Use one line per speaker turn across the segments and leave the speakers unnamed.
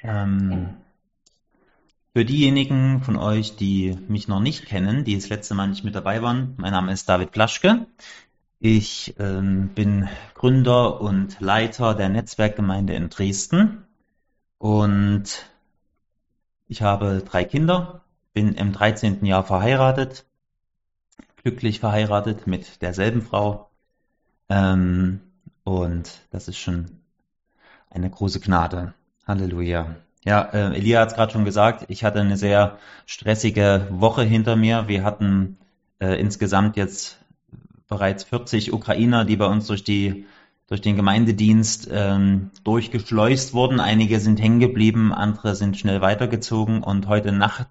Ähm, für diejenigen von euch, die mich noch nicht kennen, die das letzte Mal nicht mit dabei waren, mein Name ist David Plaschke. Ich bin Gründer und Leiter der Netzwerkgemeinde in Dresden und ich habe 3 Kinder, bin im 13. Jahr verheiratet, glücklich verheiratet mit derselben Frau, ähm, und das ist schon eine große Gnade. Halleluja. Ja, Elia hat es gerade schon gesagt, ich hatte eine sehr stressige Woche hinter mir. Wir hatten insgesamt jetzt bereits 40 Ukrainer, die bei uns durch den Gemeindedienst durchgeschleust wurden. Einige sind hängen geblieben, andere sind schnell weitergezogen und heute Nacht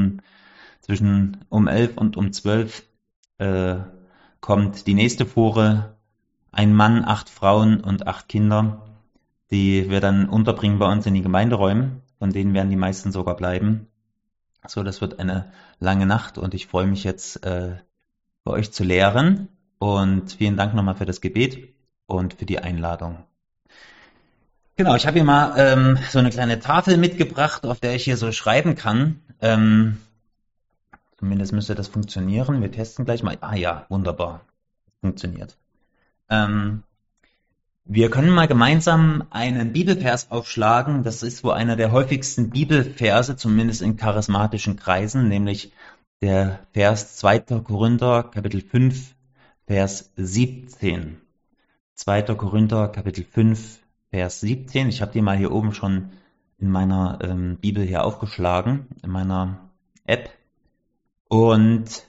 um 11 und um 12 äh, kommt die nächste Fuhre. Ein Mann, 8 Frauen und 8 Kinder, die wir dann unterbringen bei uns in die Gemeinderäume. Von denen werden die meisten sogar bleiben. So, das wird eine lange Nacht und ich freue mich jetzt, bei euch zu lehren. Und vielen Dank nochmal für das Gebet und für die Einladung. Genau, ich habe hier mal so eine kleine Tafel mitgebracht, auf der ich hier so schreiben kann. Zumindest müsste das funktionieren. Wir testen gleich mal. Ah ja, wunderbar. Funktioniert. Ähm, Wir können mal gemeinsam einen Bibelvers aufschlagen. Das ist wohl einer der häufigsten Bibelverse, zumindest in charismatischen Kreisen, nämlich der Vers 2. Korinther, Kapitel 5, Vers 17. 2. Korinther, Kapitel 5, Vers 17. Ich habe die mal hier oben schon in meiner Bibel hier aufgeschlagen, in meiner App. Und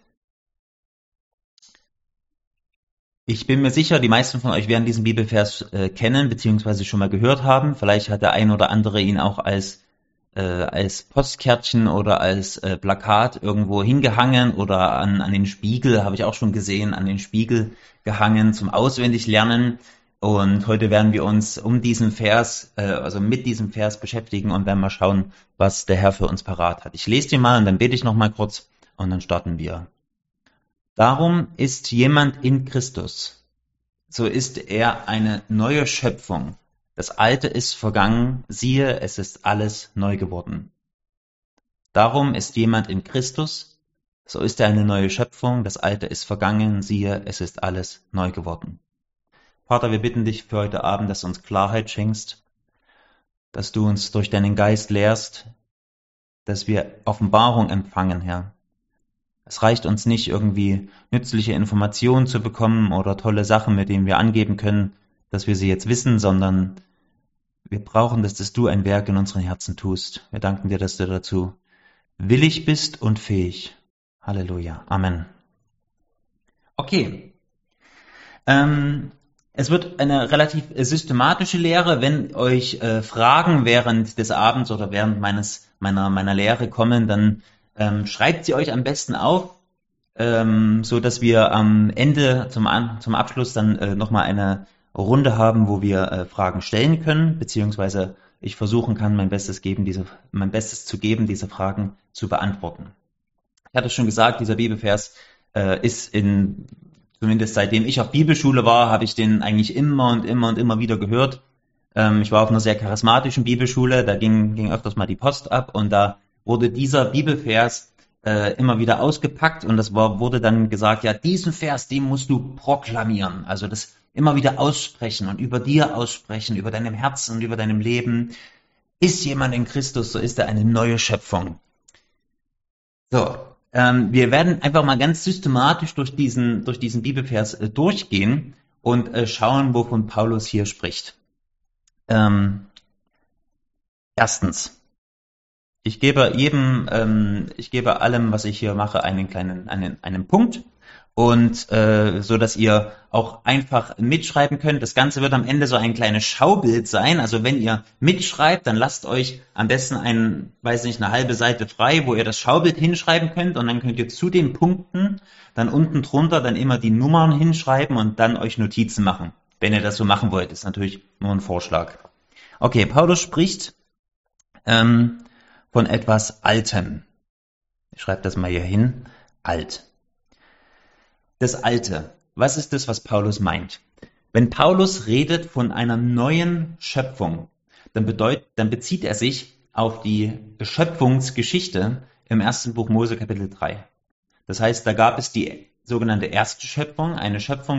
ich bin mir sicher, die meisten von euch werden diesen Bibelvers kennen beziehungsweise schon mal gehört haben. Vielleicht hat der ein oder andere ihn auch als Postkärtchen oder als Plakat irgendwo hingehangen oder an den Spiegel, habe ich auch schon gesehen, an den Spiegel gehangen zum Auswendiglernen. Und heute werden wir uns um diesen Vers, also mit diesem Vers beschäftigen und werden mal schauen, was der Herr für uns parat hat. Ich lese den mal und dann bete ich noch mal kurz und dann starten wir. Darum ist jemand in Christus, so ist er eine neue Schöpfung. Das Alte ist vergangen, siehe, es ist alles neu geworden. Darum ist jemand in Christus, so ist er eine neue Schöpfung, das Alte ist vergangen, siehe, es ist alles neu geworden. Vater, wir bitten dich für heute Abend, dass du uns Klarheit schenkst, dass du uns durch deinen Geist lehrst, dass wir Offenbarung empfangen, Herr. Es reicht uns nicht, irgendwie nützliche Informationen zu bekommen oder tolle Sachen, mit denen wir angeben können, dass wir sie jetzt wissen, sondern wir brauchen, dass du ein Werk in unseren Herzen tust. Wir danken dir, dass du dazu willig bist und fähig. Halleluja. Amen. Okay. Es wird eine relativ systematische Lehre. Wenn euch Fragen während des Abends oder während meiner Lehre kommen, dann schreibt sie euch am besten auf, so dass wir am Ende zum Abschluss dann nochmal eine Runde haben, wo wir Fragen stellen können, beziehungsweise ich versuchen kann, mein Bestes zu geben, diese Fragen zu beantworten. Ich hatte schon gesagt, dieser Bibelvers ist zumindest seitdem ich auf Bibelschule war, habe ich den eigentlich immer und immer wieder gehört. Ich war auf einer sehr charismatischen Bibelschule, da ging öfters mal die Post ab und da wurde dieser Bibelvers immer wieder ausgepackt und wurde dann gesagt, ja, diesen Vers, den musst du proklamieren, also das immer wieder aussprechen und über dir aussprechen, über deinem Herzen und über deinem Leben. Ist jemand in Christus, so ist er eine neue Schöpfung. So, wir werden einfach mal ganz systematisch durch diesen Bibelvers durchgehen und schauen, wovon Paulus hier spricht. Erstens. Ich gebe allem, was ich hier mache, einen Punkt und so, dass ihr auch einfach mitschreiben könnt. Das Ganze wird am Ende so ein kleines Schaubild sein. Also wenn ihr mitschreibt, dann lasst euch am besten eine halbe Seite frei, wo ihr das Schaubild hinschreiben könnt und dann könnt ihr zu den Punkten dann unten drunter dann immer die Nummern hinschreiben und dann euch Notizen machen. Wenn ihr das so machen wollt, ist natürlich nur ein Vorschlag. Okay, Paulus spricht von etwas Altem. Ich schreibe das mal hier hin. Alt. Das Alte. Was ist das, was Paulus meint? Wenn Paulus redet von einer neuen Schöpfung, dann bezieht er sich auf die Schöpfungsgeschichte im ersten Buch Mose Kapitel 3. Das heißt, da gab es die sogenannte erste Schöpfung, eine Schöpfung,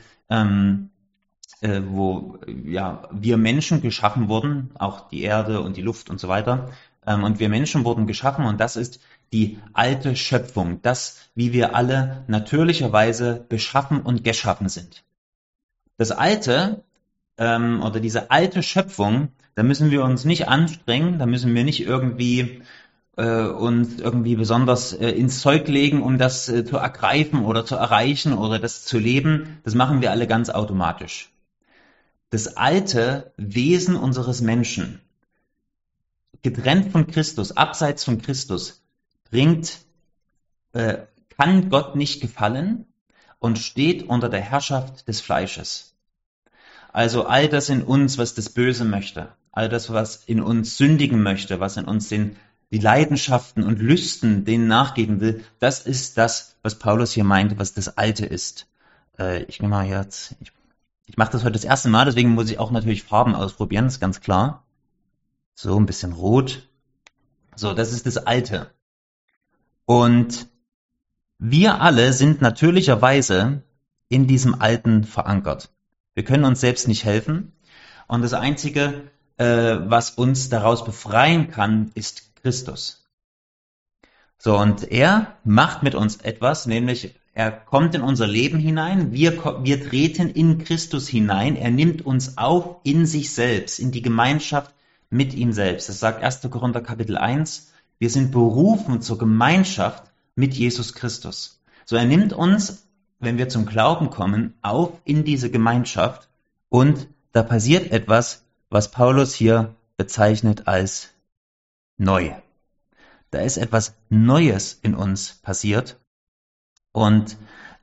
wo wir Menschen geschaffen wurden, auch die Erde und die Luft und so weiter. Und wir Menschen wurden geschaffen und das ist die alte Schöpfung, das, wie wir alle natürlicherweise beschaffen und geschaffen sind. Das Alte oder diese alte Schöpfung, da müssen wir uns nicht anstrengen, da müssen wir nicht irgendwie uns irgendwie besonders ins Zeug legen, um das zu ergreifen oder zu erreichen oder das zu leben. Das machen wir alle ganz automatisch. Das alte Wesen unseres Menschen, getrennt von Christus, abseits von Christus, kann Gott nicht gefallen und steht unter der Herrschaft des Fleisches. Also all das in uns, was das Böse möchte, all das, was in uns sündigen möchte, was in uns die Leidenschaften und Lüsten denen nachgeben will, das ist das, was Paulus hier meint, was das Alte ist. Ich mache das heute das erste Mal, deswegen muss ich auch natürlich Farben ausprobieren, ist ganz klar. So, ein bisschen rot. So, das ist das Alte. Und wir alle sind natürlicherweise in diesem Alten verankert. Wir können uns selbst nicht helfen. Und das Einzige, was uns daraus befreien kann, ist Christus. So, und er macht mit uns etwas, nämlich er kommt in unser Leben hinein, wir treten in Christus hinein, er nimmt uns auf in sich selbst, in die Gemeinschaft mit ihm selbst. Das sagt 1. Korinther Kapitel 1, wir sind berufen zur Gemeinschaft mit Jesus Christus. So, er nimmt uns, wenn wir zum Glauben kommen, auf in diese Gemeinschaft und da passiert etwas, was Paulus hier bezeichnet als neu. Da ist etwas Neues in uns passiert und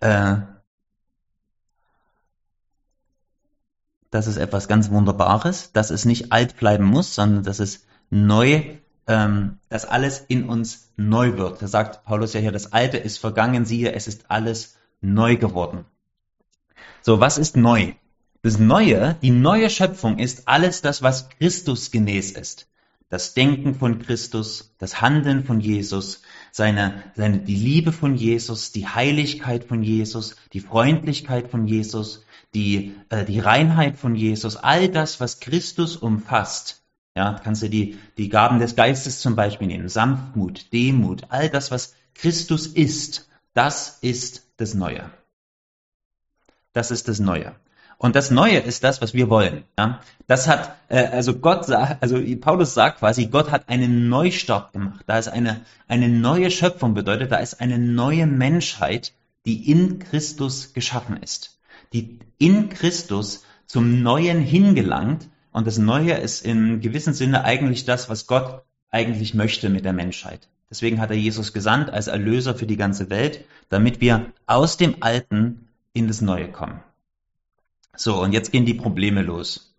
das ist etwas ganz Wunderbares, dass es nicht alt bleiben muss, sondern dass es neu, dass alles in uns neu wird. Da sagt Paulus ja hier, das Alte ist vergangen, siehe, es ist alles neu geworden. So, was ist neu? Das Neue, die neue Schöpfung ist alles das, was Christus gemäß ist. Das Denken von Christus, das Handeln von Jesus, die Liebe von Jesus, die Heiligkeit von Jesus, die Freundlichkeit von Jesus, die Reinheit von Jesus, all das, was Christus umfasst. Ja, kannst du die Gaben des Geistes zum Beispiel nehmen, Sanftmut, Demut, all das, was Christus ist, das ist das Neue. Das ist das Neue. Und das Neue ist das, was wir wollen. Ja? Das hat, Paulus sagt quasi, Gott hat einen Neustart gemacht. Da ist eine neue Schöpfung bedeutet, da ist eine neue Menschheit, die in Christus geschaffen ist. Die in Christus zum Neuen hingelangt. Und das Neue ist im gewissen Sinne eigentlich das, was Gott eigentlich möchte mit der Menschheit. Deswegen hat er Jesus gesandt als Erlöser für die ganze Welt, damit wir aus dem Alten in das Neue kommen. So, und jetzt gehen die Probleme los.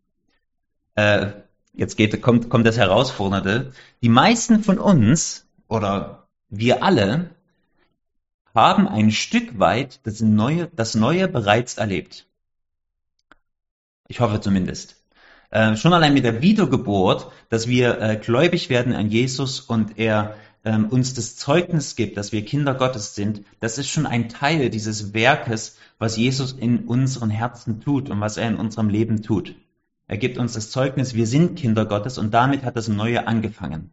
Kommt das Herausfordernde. Die meisten von uns, oder wir alle, haben ein Stück weit das Neue bereits erlebt. Ich hoffe zumindest. Schon allein mit der Wiedergeburt, dass wir gläubig werden an Jesus und er uns das Zeugnis gibt, dass wir Kinder Gottes sind, das ist schon ein Teil dieses Werkes, was Jesus in unseren Herzen tut und was er in unserem Leben tut. Er gibt uns das Zeugnis, wir sind Kinder Gottes und damit hat das Neue angefangen.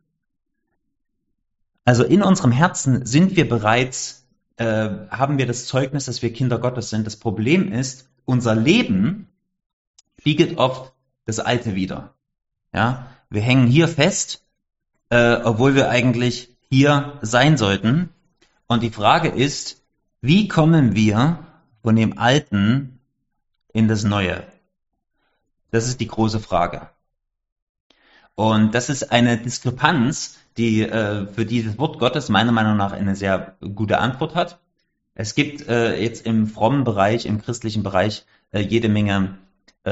Also in unserem Herzen sind wir bereits, haben wir das Zeugnis, dass wir Kinder Gottes sind. Das Problem ist, unser Leben spiegelt oft das Alte wider. Ja, wir hängen hier fest, obwohl wir eigentlich hier sein sollten. Und die Frage ist, wie kommen wir von dem Alten in das Neue? Das ist die große Frage. Und das ist eine Diskrepanz, die für dieses Wort Gottes meiner Meinung nach eine sehr gute Antwort hat. Es gibt jetzt im frommen Bereich, im christlichen Bereich jede Menge,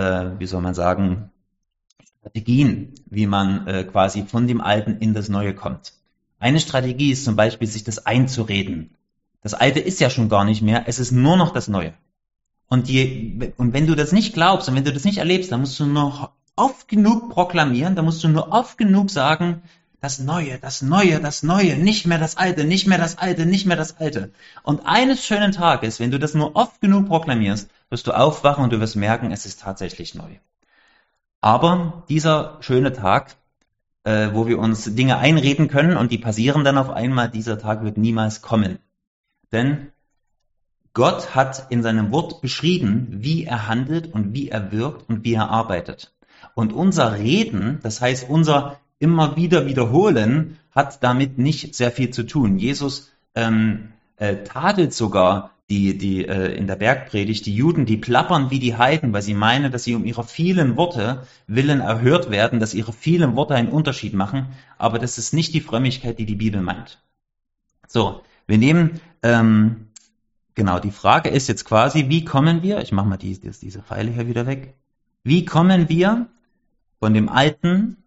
Strategien, wie man quasi von dem Alten in das Neue kommt. Eine Strategie ist zum Beispiel, sich das einzureden. Das Alte ist ja schon gar nicht mehr, es ist nur noch das Neue. Und wenn du das nicht glaubst und wenn du das nicht erlebst, dann musst du nur oft genug proklamieren, dann musst du nur oft genug sagen, das Neue, das Neue, das Neue, nicht mehr das Alte, nicht mehr das Alte, nicht mehr das Alte. Und eines schönen Tages, wenn du das nur oft genug proklamierst, wirst du aufwachen und du wirst merken, es ist tatsächlich neu. Aber dieser schöne Tag, wo wir uns Dinge einreden können und die passieren dann auf einmal, dieser Tag wird niemals kommen. Denn Gott hat in seinem Wort beschrieben, wie er handelt und wie er wirkt und wie er arbeitet. Und unser Reden, das heißt unser immer wieder Wiederholen, hat damit nicht sehr viel zu tun. Jesus tadelt sogar die in der Bergpredigt, die Juden, die plappern wie die Heiden, weil sie meinen, dass sie um ihre vielen Worte willen erhört werden, dass ihre vielen Worte einen Unterschied machen, aber das ist nicht die Frömmigkeit, die die Bibel meint. So, wir nehmen, genau, die Frage ist jetzt quasi, wie kommen wir, ich mache mal diese Pfeile hier wieder weg, wie kommen wir von dem Alten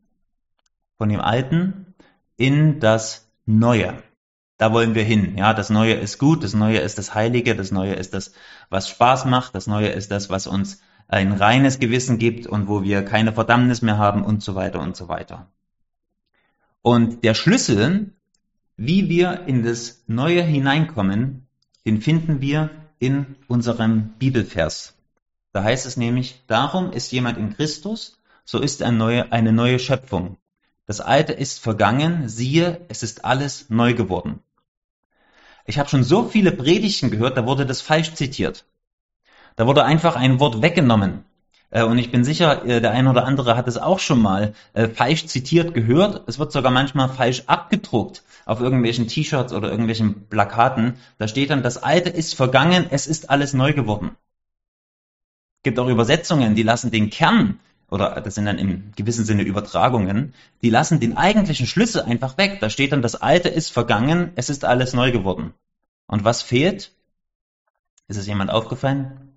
in das Neue? Da wollen wir hin. Ja, das Neue ist gut, das Neue ist das Heilige, das Neue ist das, was Spaß macht, das Neue ist das, was uns ein reines Gewissen gibt und wo wir keine Verdammnis mehr haben und so weiter und so weiter. Und der Schlüssel, wie wir in das Neue hineinkommen, den finden wir in unserem Bibelvers. Da heißt es nämlich, darum ist jemand in Christus, so ist eine neue Schöpfung. Das Alte ist vergangen, siehe, es ist alles neu geworden. Ich habe schon so viele Predigten gehört, da wurde das falsch zitiert. Da wurde einfach ein Wort weggenommen. Und ich bin sicher, der eine oder andere hat es auch schon mal falsch zitiert gehört. Es wird sogar manchmal falsch abgedruckt auf irgendwelchen T-Shirts oder irgendwelchen Plakaten. Da steht dann, das Alte ist vergangen, es ist alles neu geworden. Es gibt auch Übersetzungen, die lassen den Kern, oder das sind dann im gewissen Sinne Übertragungen, die lassen den eigentlichen Schlüssel einfach weg. Da steht dann, das Alte ist vergangen, es ist alles neu geworden. Und was fehlt? Ist es jemand aufgefallen?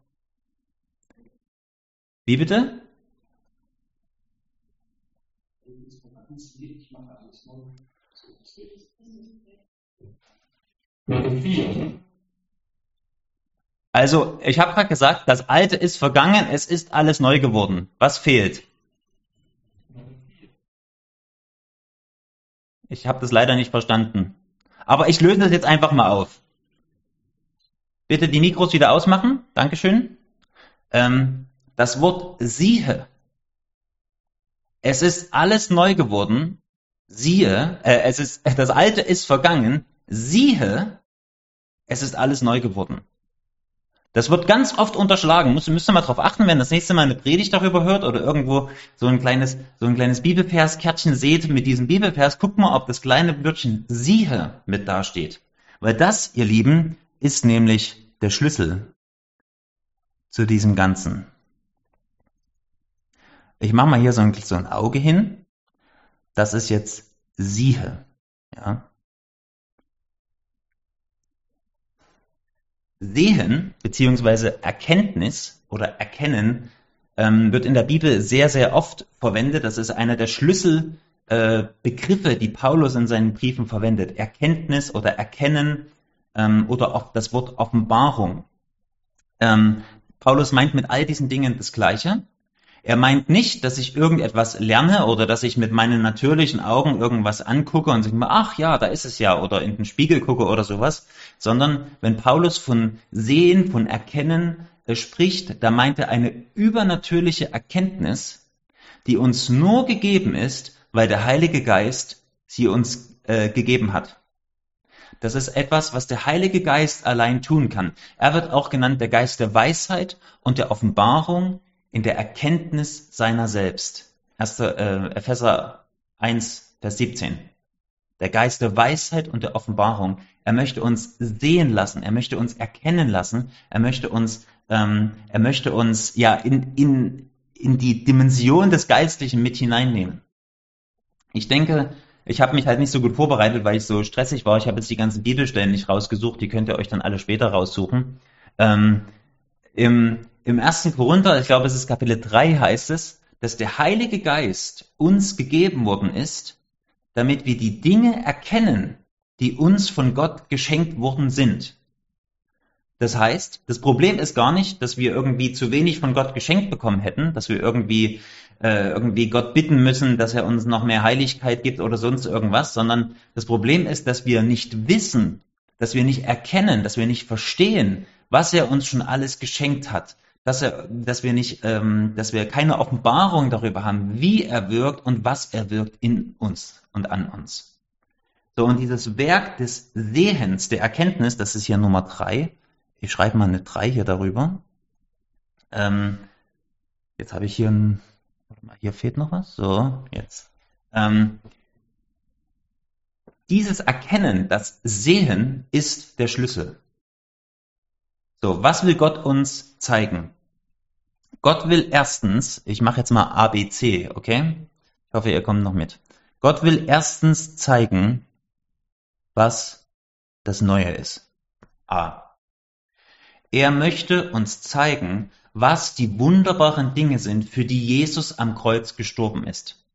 Wie bitte? Also, ich habe gerade gesagt, das Alte ist vergangen, es ist alles neu geworden. Was fehlt? Ich habe das leider nicht verstanden. Aber ich löse das jetzt einfach mal auf. Bitte die Mikros wieder ausmachen. Dankeschön. Das Wort siehe. Es ist alles neu geworden. Siehe, das Alte ist vergangen. Siehe, es ist alles neu geworden. Das wird ganz oft unterschlagen. Müsst ihr mal drauf achten, wenn das nächste Mal eine Predigt darüber hört oder irgendwo so ein kleines Bibelverskärtchen seht mit diesem Bibelvers, guckt mal, ob das kleine Wörtchen siehe mit dasteht. Weil das, ihr Lieben, ist nämlich der Schlüssel zu diesem Ganzen. Ich mache mal hier so ein Auge hin. Das ist jetzt siehe. Ja. Sehen beziehungsweise Erkenntnis oder Erkennen wird in der Bibel sehr, sehr oft verwendet. Das ist einer der Schlüsselbegriffe, die Paulus in seinen Briefen verwendet. Erkenntnis oder Erkennen oder auch das Wort Offenbarung. Paulus meint mit all diesen Dingen das Gleiche. Er meint nicht, dass ich irgendetwas lerne oder dass ich mit meinen natürlichen Augen irgendwas angucke und sage, ach ja, da ist es ja, oder in den Spiegel gucke oder sowas, sondern wenn Paulus von Sehen, von Erkennen spricht, da meint er eine übernatürliche Erkenntnis, die uns nur gegeben ist, weil der Heilige Geist sie uns gegeben hat. Das ist etwas, was der Heilige Geist allein tun kann. Er wird auch genannt der Geist der Weisheit und der Offenbarung, in der Erkenntnis seiner selbst. 1. Epheser 1, Vers 17. Der Geist der Weisheit und der Offenbarung. Er möchte uns sehen lassen, er möchte uns erkennen lassen, er möchte uns ja in die Dimension des Geistlichen mit hineinnehmen. Ich denke, ich habe mich halt nicht so gut vorbereitet, weil ich so stressig war. Ich habe jetzt die ganzen Bibelstellen nicht rausgesucht, die könnt ihr euch dann alle später raussuchen. Im 1. Korinther, ich glaube es ist Kapitel 3, heißt es, dass der Heilige Geist uns gegeben worden ist, damit wir die Dinge erkennen, die uns von Gott geschenkt worden sind. Das heißt, das Problem ist gar nicht, dass wir irgendwie zu wenig von Gott geschenkt bekommen hätten, dass wir irgendwie Gott bitten müssen, dass er uns noch mehr Heiligkeit gibt oder sonst irgendwas, sondern das Problem ist, dass wir nicht wissen, dass wir nicht erkennen, dass wir nicht verstehen, was er uns schon alles geschenkt hat, dass wir keine Offenbarung darüber haben, wie er wirkt und was er wirkt in uns und an uns. So, und dieses Werk des Sehens, der Erkenntnis, das ist hier Nummer 3. Ich schreibe mal eine 3 hier darüber. Jetzt habe ich hier fehlt noch was. So, jetzt. Dieses Erkennen, das Sehen, ist der Schlüssel. So, was will Gott uns zeigen? Gott will erstens, ich mache jetzt mal A, B, C, okay? Ich hoffe, ihr kommt noch mit. Gott will erstens zeigen, was das Neue ist. A. Er möchte uns zeigen, was die wunderbaren Dinge sind, für die Jesus am Kreuz gestorben ist.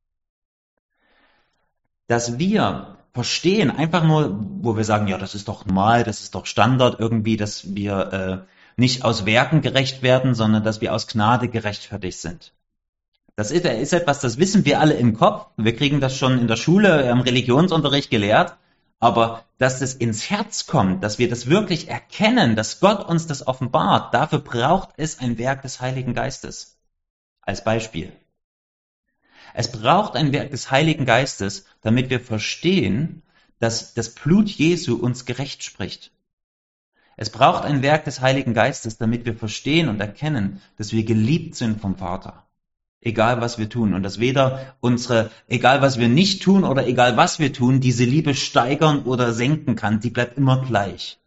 Dass wir verstehen, einfach nur, wo wir sagen, ja, das ist doch normal, das ist doch Standard irgendwie, dass wir nicht aus Werken gerecht werden, sondern dass wir aus Gnade gerechtfertigt sind. Das ist etwas, das wissen wir alle im Kopf. Wir kriegen das schon in der Schule, im Religionsunterricht gelehrt. Aber dass das ins Herz kommt, dass wir das wirklich erkennen, dass Gott uns das offenbart, dafür braucht es ein Werk des Heiligen Geistes. Als Beispiel. Es braucht ein Werk des Heiligen Geistes, damit wir verstehen, dass das Blut Jesu uns gerecht spricht. Es braucht ein Werk des Heiligen Geistes, damit wir verstehen und erkennen, dass wir geliebt sind vom Vater. Egal was wir tun. Und dass egal was wir nicht tun oder egal was wir tun, diese Liebe steigern oder senken kann, die bleibt immer gleich.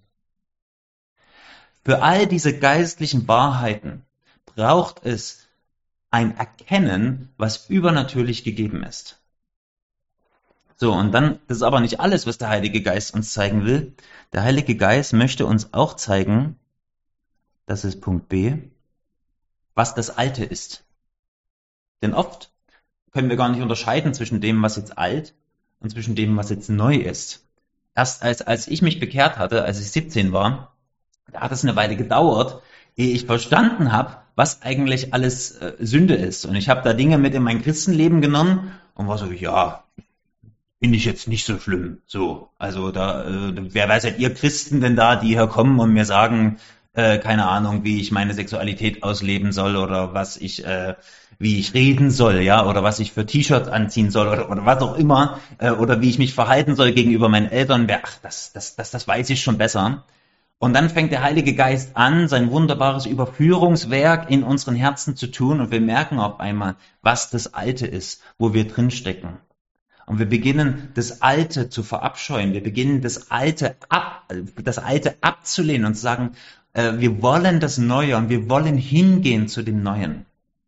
Für all diese geistlichen Wahrheiten braucht es ein Erkennen, was übernatürlich gegeben ist. So, und dann, das ist aber nicht alles, was der Heilige Geist uns zeigen will. Der Heilige Geist möchte uns auch zeigen, das ist Punkt B, was das Alte ist. Denn oft können wir gar nicht unterscheiden zwischen dem, was jetzt alt und zwischen dem, was jetzt neu ist. Erst als ich mich bekehrt hatte, als ich 17 war, da hat es eine Weile gedauert, ehe ich verstanden habe, was eigentlich alles Sünde ist. Und ich habe da Dinge mit in mein Christenleben genommen und war so, ja, finde ich jetzt nicht so schlimm. So, also wer seid ihr Christen denn da, die hier kommen und mir sagen, keine Ahnung, wie ich meine Sexualität ausleben soll oder wie ich reden soll, ja, oder was ich für T-Shirts anziehen soll oder was auch immer, oder wie ich mich verhalten soll gegenüber meinen Eltern. Das weiß ich schon besser. Und dann fängt der Heilige Geist an, sein wunderbares Überführungswerk in unseren Herzen zu tun und wir merken auf einmal, was das Alte ist, wo wir drinstecken. Und wir beginnen, das Alte zu verabscheuen. Wir beginnen, das Alte abzulehnen und zu sagen, wir wollen das Neue und wir wollen hingehen zu dem Neuen.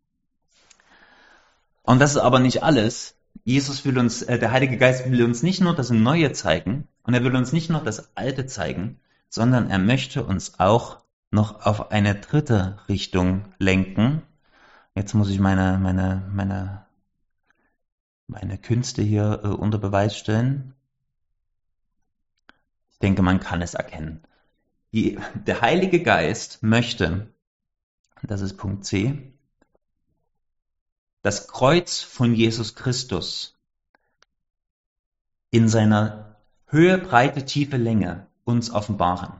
Und das ist aber nicht alles. Der Heilige Geist will uns nicht nur das Neue zeigen und er will uns nicht nur das Alte zeigen, sondern er möchte uns auch noch auf eine dritte Richtung lenken. Jetzt muss ich meine Künste hier unter Beweis stellen. Ich denke, man kann es erkennen. Der Heilige Geist möchte, das ist Punkt C, das Kreuz von Jesus Christus in seiner Höhe, Breite, Tiefe, Länge uns offenbaren.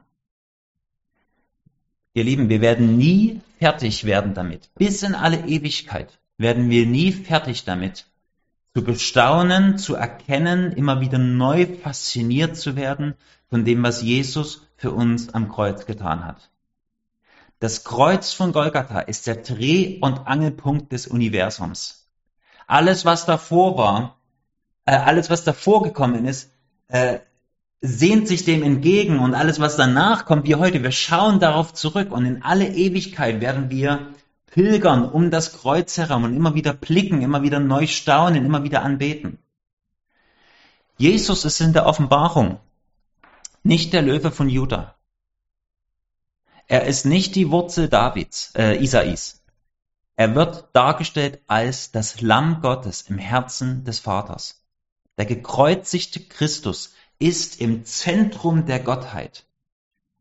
Ihr Lieben, wir werden nie fertig werden damit. Bis in alle Ewigkeit werden wir nie fertig damit, zu bestaunen, zu erkennen, immer wieder neu fasziniert zu werden von dem, was Jesus für uns am Kreuz getan hat. Das Kreuz von Golgatha ist der Dreh- und Angelpunkt des Universums. Alles, was davor war, alles, was davor gekommen ist, sehnt sich dem entgegen und alles, was danach kommt, wie heute, wir schauen darauf zurück und in alle Ewigkeit werden wir pilgern um das Kreuz herum und immer wieder blicken, immer wieder neu staunen, immer wieder anbeten. Jesus ist in der Offenbarung nicht der Löwe von Juda. Er ist nicht die Wurzel Isais. Er wird dargestellt als das Lamm Gottes im Herzen des Vaters. Der gekreuzigte Christus ist im Zentrum der Gottheit.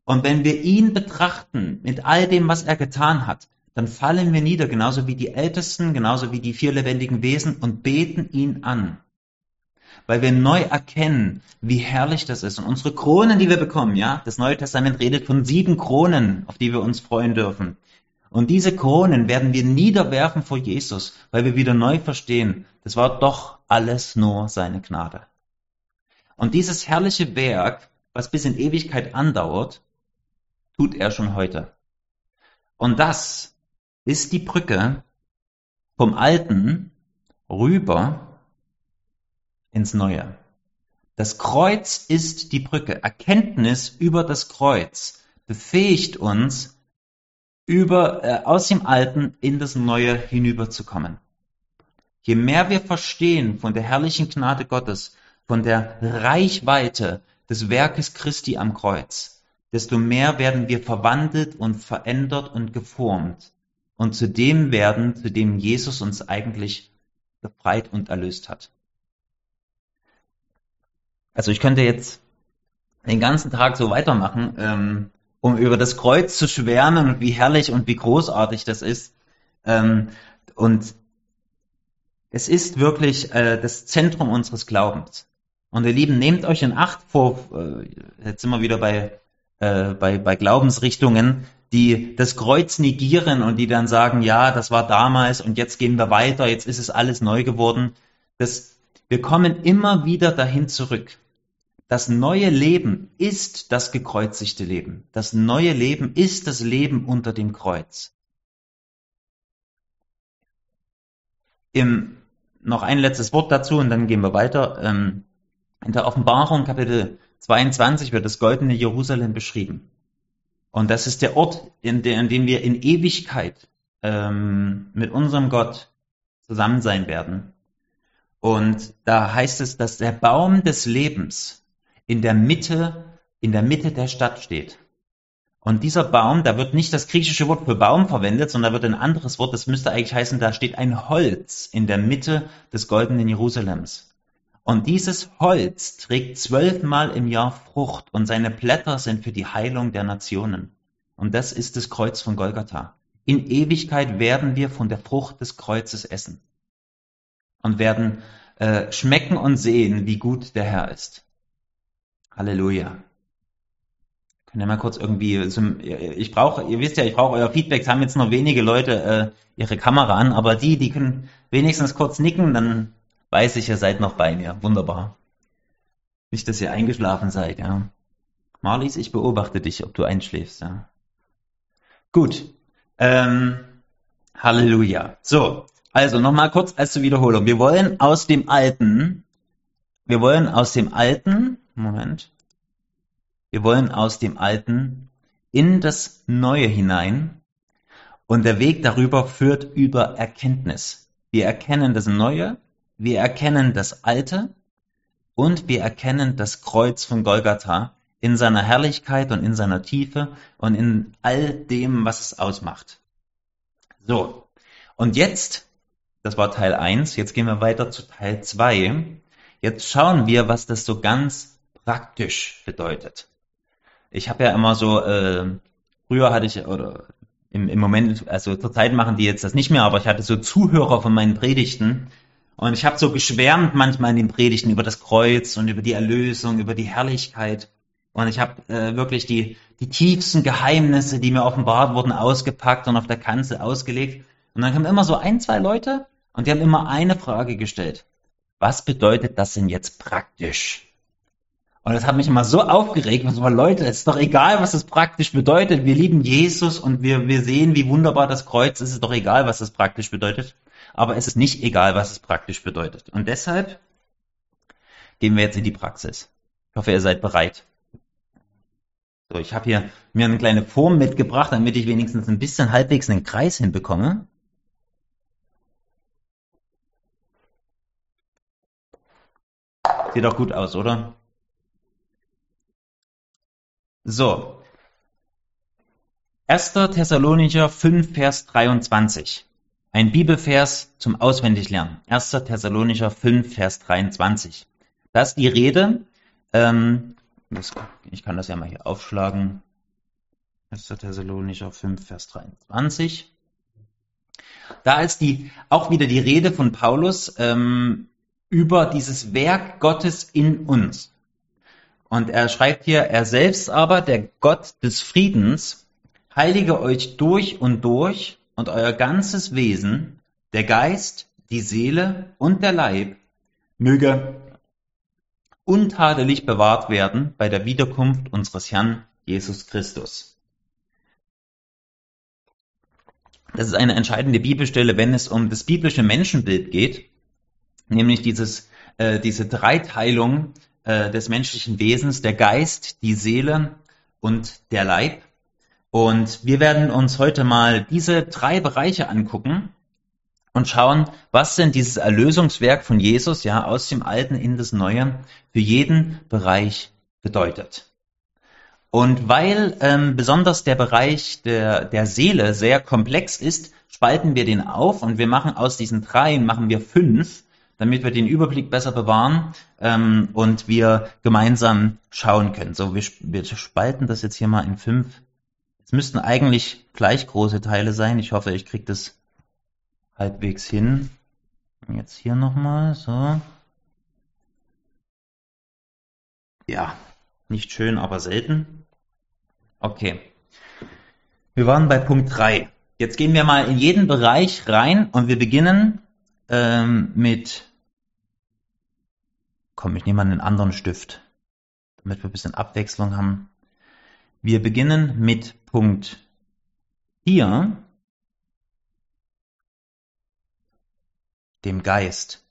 Und wenn wir ihn betrachten mit all dem, was er getan hat, dann fallen wir nieder, genauso wie die Ältesten, genauso wie die 4 lebendigen Wesen und beten ihn an. Weil wir neu erkennen, wie herrlich das ist. Und unsere Kronen, die wir bekommen, ja, das Neue Testament redet von 7 Kronen, auf die wir uns freuen dürfen. Und diese Kronen werden wir niederwerfen vor Jesus, weil wir wieder neu verstehen, das war doch alles nur seine Gnade. Und dieses herrliche Werk, was bis in Ewigkeit andauert, tut er schon heute. Und das ist die Brücke vom Alten rüber ins Neue. Das Kreuz ist die Brücke. Erkenntnis über das Kreuz befähigt uns, aus dem Alten in das Neue hinüberzukommen. Je mehr wir verstehen von der herrlichen Gnade Gottes, von der Reichweite des Werkes Christi am Kreuz, desto mehr werden wir verwandelt und verändert und geformt und zu dem werden, zu dem Jesus uns eigentlich befreit und erlöst hat. Also ich könnte jetzt den ganzen Tag so weitermachen, um über das Kreuz zu schwärmen und wie herrlich und wie großartig das ist. Und es ist wirklich das Zentrum unseres Glaubens. Und ihr Lieben, nehmt euch in Acht jetzt sind wir wieder bei Glaubensrichtungen, die das Kreuz negieren und die dann sagen, ja, das war damals und jetzt gehen wir weiter, jetzt ist es alles neu geworden. Wir kommen immer wieder dahin zurück. Das neue Leben ist das gekreuzigte Leben. Das neue Leben ist das Leben unter dem Kreuz. Noch ein letztes Wort dazu und dann gehen wir weiter. In der Offenbarung Kapitel 22 wird das goldene Jerusalem beschrieben. Und das ist der Ort, in dem wir in Ewigkeit mit unserem Gott zusammen sein werden. Und da heißt es, dass der Baum des Lebens in der Mitte der Stadt steht. Und dieser Baum, da wird nicht das griechische Wort für Baum verwendet, sondern da wird ein anderes Wort, das müsste eigentlich heißen, da steht ein Holz in der Mitte des goldenen Jerusalems. Und dieses Holz trägt 12 Mal im Jahr Frucht und seine Blätter sind für die Heilung der Nationen. Und das ist das Kreuz von Golgatha. In Ewigkeit werden wir von der Frucht des Kreuzes essen und werden schmecken und sehen, wie gut der Herr ist. Halleluja. Könnt ihr mal kurz irgendwie, ihr wisst ja, ich brauche euer Feedback, es haben jetzt nur wenige Leute ihre Kamera an, aber die können wenigstens kurz nicken, dann weiß ich, ihr seid noch bei mir. Wunderbar. Nicht, dass ihr eingeschlafen seid, ja. Marlies, ich beobachte dich, ob du einschläfst, ja. Gut. Halleluja. So, also nochmal kurz als zur Wiederholung. Wir wollen aus dem Alten in das Neue hinein und der Weg darüber führt über Erkenntnis. Wir erkennen das Neue, wir erkennen das Alte und wir erkennen das Kreuz von Golgatha in seiner Herrlichkeit und in seiner Tiefe und in all dem, was es ausmacht. So, und jetzt, das war Teil 1, jetzt gehen wir weiter zu Teil 2. Jetzt schauen wir, was das so ganz praktisch bedeutet. Ich habe ja immer so, früher hatte ich, oder im Moment, also zurzeit machen die jetzt das nicht mehr, aber ich hatte so Zuhörer von meinen Predigten und ich habe so geschwärmt manchmal in den Predigten über das Kreuz und über die Erlösung, über die Herrlichkeit und ich habe wirklich die tiefsten Geheimnisse, die mir offenbart wurden, ausgepackt und auf der Kanzel ausgelegt und dann kamen immer so 1, 2 Leute und die haben immer eine Frage gestellt. Was bedeutet das denn jetzt praktisch? Und das hat mich immer so aufgeregt, weil so, Leute, es ist doch egal, was das praktisch bedeutet. Wir lieben Jesus und wir sehen, wie wunderbar das Kreuz ist. Es ist doch egal, was das praktisch bedeutet. Aber es ist nicht egal, was es praktisch bedeutet. Und deshalb gehen wir jetzt in die Praxis. Ich hoffe, ihr seid bereit. So, ich habe hier mir eine kleine Form mitgebracht, damit ich wenigstens ein bisschen halbwegs einen Kreis hinbekomme. Sieht doch gut aus, oder? So, 1. Thessalonicher 5, Vers 23. Ein Bibelvers zum Auswendiglernen. 1. Thessalonicher 5, Vers 23. Da ist die Rede, ich kann das ja mal hier aufschlagen. 1. Thessalonicher 5, Vers 23. Da ist auch wieder die Rede von Paulus über dieses Werk Gottes in uns. Und er schreibt hier, er selbst aber, der Gott des Friedens, heilige euch durch und euer ganzes Wesen, der Geist, die Seele und der Leib, möge untadelig bewahrt werden bei der Wiederkunft unseres Herrn Jesus Christus. Das ist eine entscheidende Bibelstelle, wenn es um das biblische Menschenbild geht, nämlich diese Dreiteilung des menschlichen Wesens, der Geist, die Seele und der Leib. Und wir werden uns heute mal diese 3 Bereiche angucken und schauen, was denn dieses Erlösungswerk von Jesus, ja, aus dem Alten in das Neue für jeden Bereich bedeutet. Und weil besonders der Bereich der Seele sehr komplex ist, spalten wir den auf und wir machen aus diesen 3 5, damit wir den Überblick besser bewahren und wir gemeinsam schauen können. So, wir spalten das jetzt hier mal in 5. Es müssten eigentlich gleich große Teile sein. Ich hoffe, ich kriege das halbwegs hin. Jetzt hier nochmal, so. Ja, nicht schön, aber selten. Okay. Wir waren bei Punkt 3. Jetzt gehen wir mal in jeden Bereich rein und wir beginnen mit... Komm, ich nehme mal einen anderen Stift, damit wir ein bisschen Abwechslung haben. Wir beginnen mit Punkt 4, dem Geist.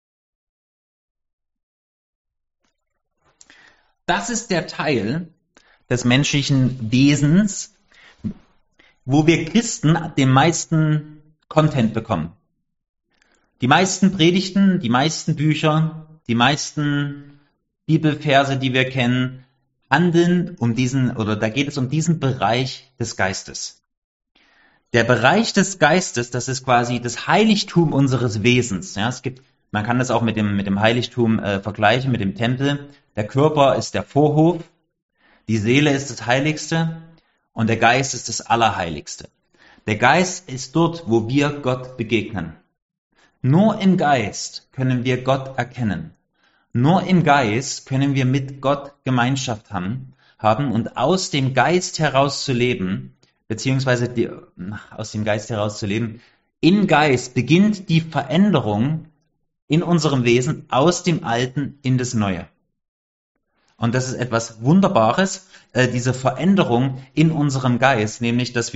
Das ist der Teil des menschlichen Wesens, wo wir Christen den meisten Content bekommen. Die meisten Predigten, die meisten Bücher, die meisten Bibelverse, die wir kennen, handeln da geht es um diesen Bereich des Geistes. Der Bereich des Geistes, das ist quasi das Heiligtum unseres Wesens. Ja, man kann das auch mit dem Heiligtum vergleichen, mit dem Tempel. Der Körper ist der Vorhof, die Seele ist das Heiligste und der Geist ist das Allerheiligste. Der Geist ist dort, wo wir Gott begegnen. Nur im Geist können wir Gott erkennen. Nur im Geist können wir mit Gott Gemeinschaft haben und aus dem Geist heraus zu leben, im Geist beginnt die Veränderung in unserem Wesen aus dem Alten in das Neue. Und das ist etwas Wunderbares, diese Veränderung in unserem Geist, nämlich, dass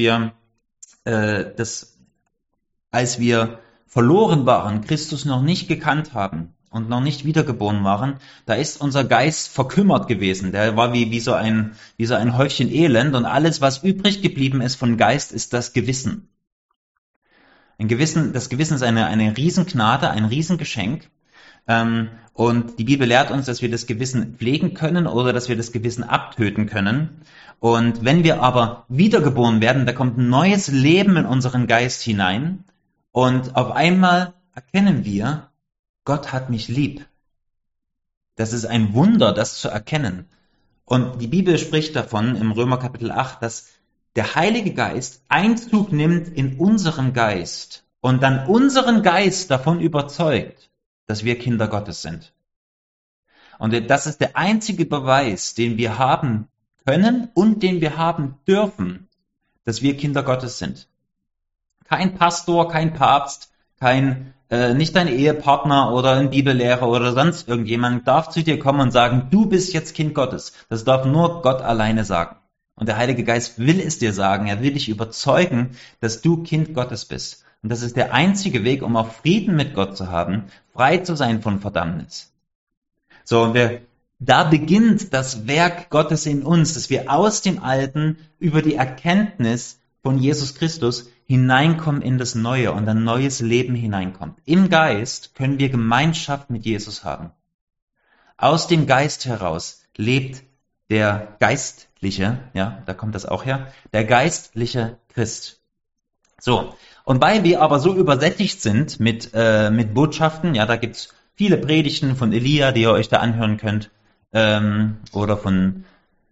als wir verloren waren, Christus noch nicht gekannt haben und noch nicht wiedergeboren waren, da ist unser Geist verkümmert gewesen. Der war wie so ein Häufchen Elend und alles, was übrig geblieben ist von Geist, ist das Gewissen. Das Gewissen ist eine Riesengnade, ein Riesengeschenk. Und die Bibel lehrt uns, dass wir das Gewissen pflegen können oder dass wir das Gewissen abtöten können. Und wenn wir aber wiedergeboren werden, da kommt ein neues Leben in unseren Geist hinein und auf einmal erkennen wir, Gott hat mich lieb. Das ist ein Wunder, das zu erkennen. Und die Bibel spricht davon im Römer Kapitel 8, dass der Heilige Geist Einzug nimmt in unseren Geist und dann unseren Geist davon überzeugt, dass wir Kinder Gottes sind. Und das ist der einzige Beweis, den wir haben können und den wir haben dürfen, dass wir Kinder Gottes sind. Kein Pastor, kein Papst, nicht dein Ehepartner oder ein Bibellehrer oder sonst irgendjemand darf zu dir kommen und sagen, du bist jetzt Kind Gottes. Das darf nur Gott alleine sagen. Und der Heilige Geist will es dir sagen, er will dich überzeugen, dass du Kind Gottes bist. Und das ist der einzige Weg, um auch Frieden mit Gott zu haben, frei zu sein von Verdammnis. So, und da beginnt das Werk Gottes in uns, dass wir aus dem Alten über die Erkenntnis von Jesus Christus hineinkommen in das Neue und ein neues Leben hineinkommt. Im Geist können wir Gemeinschaft mit Jesus haben. Aus dem Geist heraus lebt der Geistliche, ja, da kommt das auch her, der geistliche Christ. So, und weil wir aber so übersättigt sind mit Botschaften, ja, da gibt's viele Predigten von Elia, die ihr euch da anhören könnt, oder von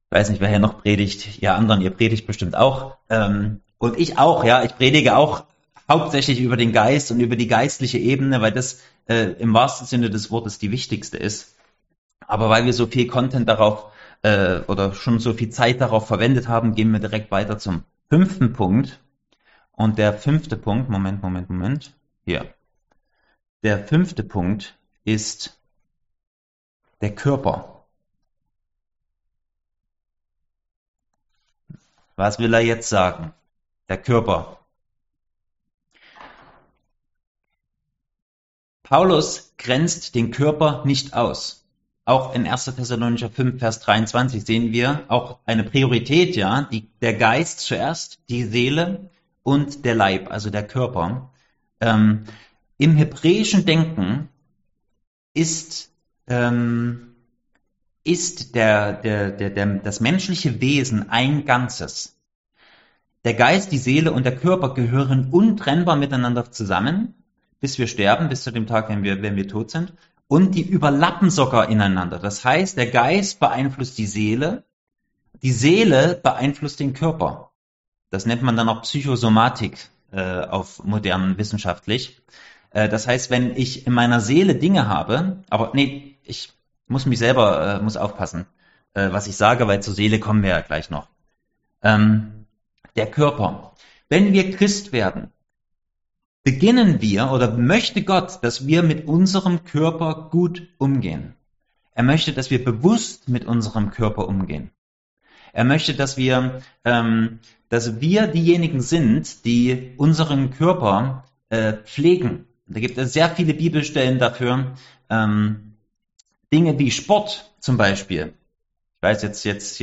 weiß nicht, wer hier noch predigt. Ihr anderen, ihr predigt bestimmt auch. Und ich auch, ja. Ich predige auch hauptsächlich über den Geist und über die geistliche Ebene, weil das im wahrsten Sinne des Wortes die wichtigste ist. Aber weil wir so viel Content darauf oder schon so viel Zeit darauf verwendet haben, gehen wir direkt weiter zum 5. Punkt. Und der 5. Punkt, Moment. Hier. Der 5. Punkt ist der Körper. Was will er jetzt sagen? Der Körper. Paulus grenzt den Körper nicht aus. Auch in 1. Thessalonicher 5, Vers 23 sehen wir auch eine Priorität, ja, der Geist zuerst, die Seele und der Leib, also der Körper. Im hebräischen Denken ist das menschliche Wesen ein Ganzes. Der Geist, die Seele und der Körper gehören untrennbar miteinander zusammen, bis wir sterben, bis zu dem Tag, wenn wir tot sind. Und die überlappen sogar ineinander. Das heißt, der Geist beeinflusst die Seele beeinflusst den Körper. Das nennt man dann auch Psychosomatik auf modernen wissenschaftlich. Das heißt, wenn ich in meiner Seele Dinge habe, aber nee, ich muss mich selber, muss aufpassen, was ich sage, weil zur Seele kommen wir ja gleich noch. Der Körper. Wenn wir Christ werden, beginnen wir oder möchte Gott, dass wir mit unserem Körper gut umgehen. Er möchte, dass wir bewusst mit unserem Körper umgehen. Er möchte, dass wir diejenigen sind, die unseren Körper pflegen. Da gibt es sehr viele Bibelstellen dafür. Dinge wie Sport zum Beispiel. Ich weiß, jetzt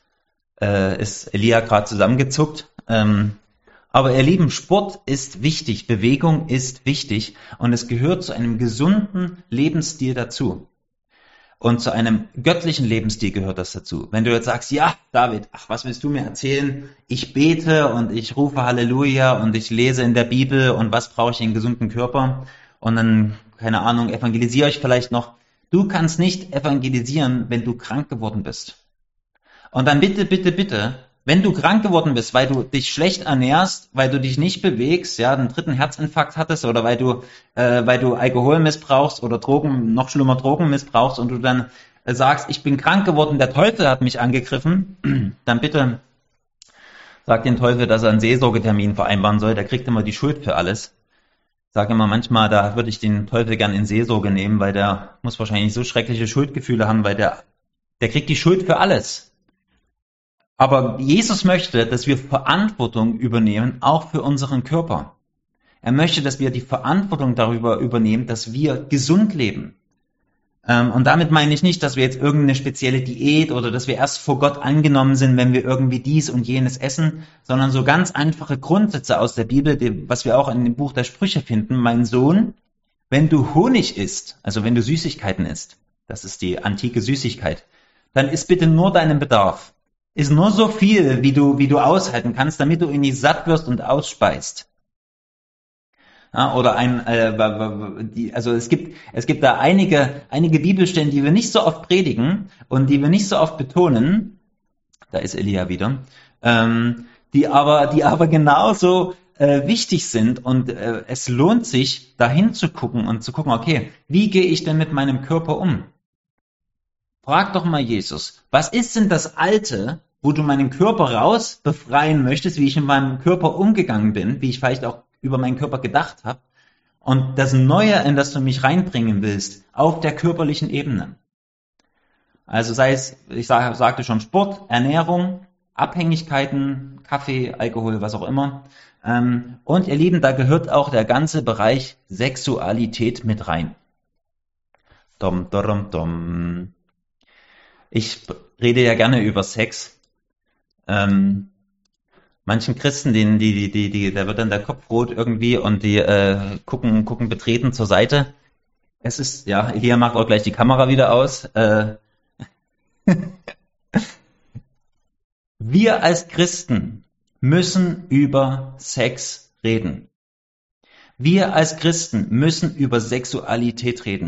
ist Elia gerade zusammengezuckt. Aber ihr Lieben, Sport ist wichtig, Bewegung ist wichtig und es gehört zu einem gesunden Lebensstil dazu. Und zu einem göttlichen Lebensstil gehört das dazu. Wenn du jetzt sagst, ja, David, was willst du mir erzählen? Ich bete und ich rufe Halleluja und ich lese in der Bibel und was brauche ich in einen gesunden Körper? Und dann, keine Ahnung, evangelisiere ich vielleicht noch. Du kannst nicht evangelisieren, wenn du krank geworden bist. Und dann bitte, wenn du krank geworden bist, weil du dich schlecht ernährst, weil du dich nicht bewegst, ja, einen 3. Herzinfarkt hattest oder weil du Alkohol missbrauchst oder noch schlimmer Drogen missbrauchst und du dann sagst, ich bin krank geworden, der Teufel hat mich angegriffen, dann bitte sag den Teufel, dass er einen Seelsorgetermin vereinbaren soll, der kriegt immer die Schuld für alles. Ich sage immer manchmal, da würde ich den Teufel gern in Seelsorge nehmen, weil der muss wahrscheinlich so schreckliche Schuldgefühle haben, weil der kriegt die Schuld für alles. Aber Jesus möchte, dass wir Verantwortung übernehmen, auch für unseren Körper. Er möchte, dass wir die Verantwortung darüber übernehmen, dass wir gesund leben. Und damit meine ich nicht, dass wir jetzt irgendeine spezielle Diät oder dass wir erst vor Gott angenommen sind, wenn wir irgendwie dies und jenes essen, sondern so ganz einfache Grundsätze aus der Bibel, was wir auch in dem Buch der Sprüche finden. Mein Sohn, wenn du Honig isst, also wenn du Süßigkeiten isst, das ist die antike Süßigkeit, dann isst bitte nur deinen Bedarf. Ist nur so viel, wie du aushalten kannst, damit du ihn nicht satt wirst und ausspeist. Ja, oder es gibt da einige Bibelstellen, die wir nicht so oft predigen und die wir nicht so oft betonen. Da ist Elia wieder. Die aber genauso wichtig sind und es lohnt sich, dahin zu gucken und zu gucken, okay, wie gehe ich denn mit meinem Körper um? Frag doch mal Jesus, was ist denn das Alte, wo du meinen Körper raus befreien möchtest, wie ich in meinem Körper umgegangen bin, wie ich vielleicht auch über meinen Körper gedacht habe, und das Neue, in das du mich reinbringen willst, auf der körperlichen Ebene. Also sei es, sagte schon, Sport, Ernährung, Abhängigkeiten, Kaffee, Alkohol, was auch immer. Und ihr Lieben, da gehört auch der ganze Bereich Sexualität mit rein. Dom, dom, dom. Ich rede ja gerne über Sex. Manchen Christen, da wird dann der Kopf rot irgendwie und die gucken betreten zur Seite. Es ist, ja, Elia macht auch gleich die Kamera wieder aus. Wir als Christen müssen über Sex reden. Wir als Christen müssen über Sexualität reden.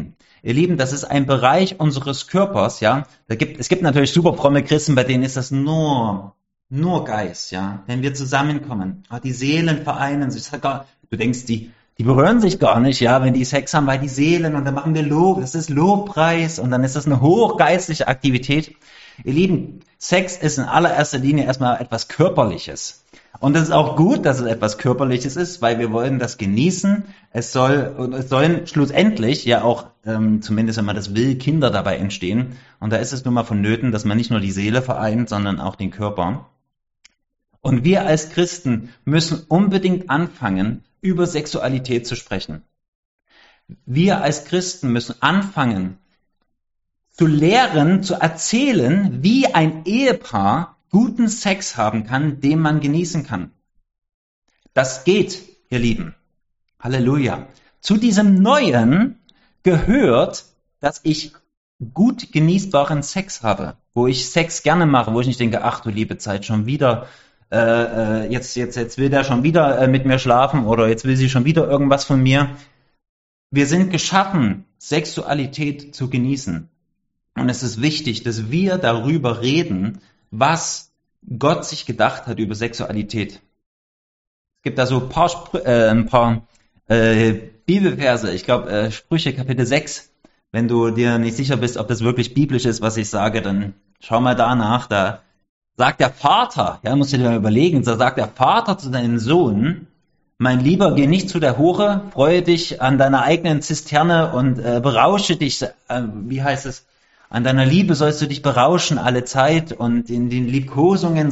Ihr Lieben, das ist ein Bereich unseres Körpers, ja. Es gibt natürlich super fromme Christen, bei denen ist das nur Geist, ja. Wenn wir zusammenkommen, die Seelen vereinen sich, du denkst, die berühren sich gar nicht, ja, wenn die Sex haben, weil die Seelen, und dann machen wir Lob, das ist Lobpreis, und dann ist das eine hochgeistliche Aktivität. Ihr Lieben, Sex ist in allererster Linie erstmal etwas Körperliches. Und es ist auch gut, dass es etwas Körperliches ist, weil wir wollen das genießen. Es sollen schlussendlich ja auch, zumindest wenn man das will, Kinder dabei entstehen. Und da ist es nun mal vonnöten, dass man nicht nur die Seele vereint, sondern auch den Körper. Und wir als Christen müssen unbedingt anfangen, über Sexualität zu sprechen. Wir als Christen müssen anfangen, zu lehren, zu erzählen, wie ein Ehepaar guten Sex haben kann, den man genießen kann. Das geht, ihr Lieben. Halleluja. Zu diesem Neuen gehört, dass ich gut genießbaren Sex habe, wo ich Sex gerne mache, wo ich nicht denke, ach du liebe Zeit, schon wieder, jetzt will der schon wieder mit mir schlafen oder jetzt will sie schon wieder irgendwas von mir. Wir sind geschaffen, Sexualität zu genießen. Und es ist wichtig, dass wir darüber reden, was Gott sich gedacht hat über Sexualität. Es gibt da so ein paar Bibelverse, ich glaube Sprüche Kapitel 6. Wenn du dir nicht sicher bist, ob das wirklich biblisch ist, was ich sage, dann schau mal danach. Da sagt der Vater, ja, musst du dir mal überlegen, da sagt der Vater zu seinem Sohn, mein Lieber, geh nicht zu der Hure, freue dich an deiner eigenen Zisterne und berausche dich, wie heißt es, an deiner Liebe sollst du dich berauschen alle Zeit und in den Liebkosungen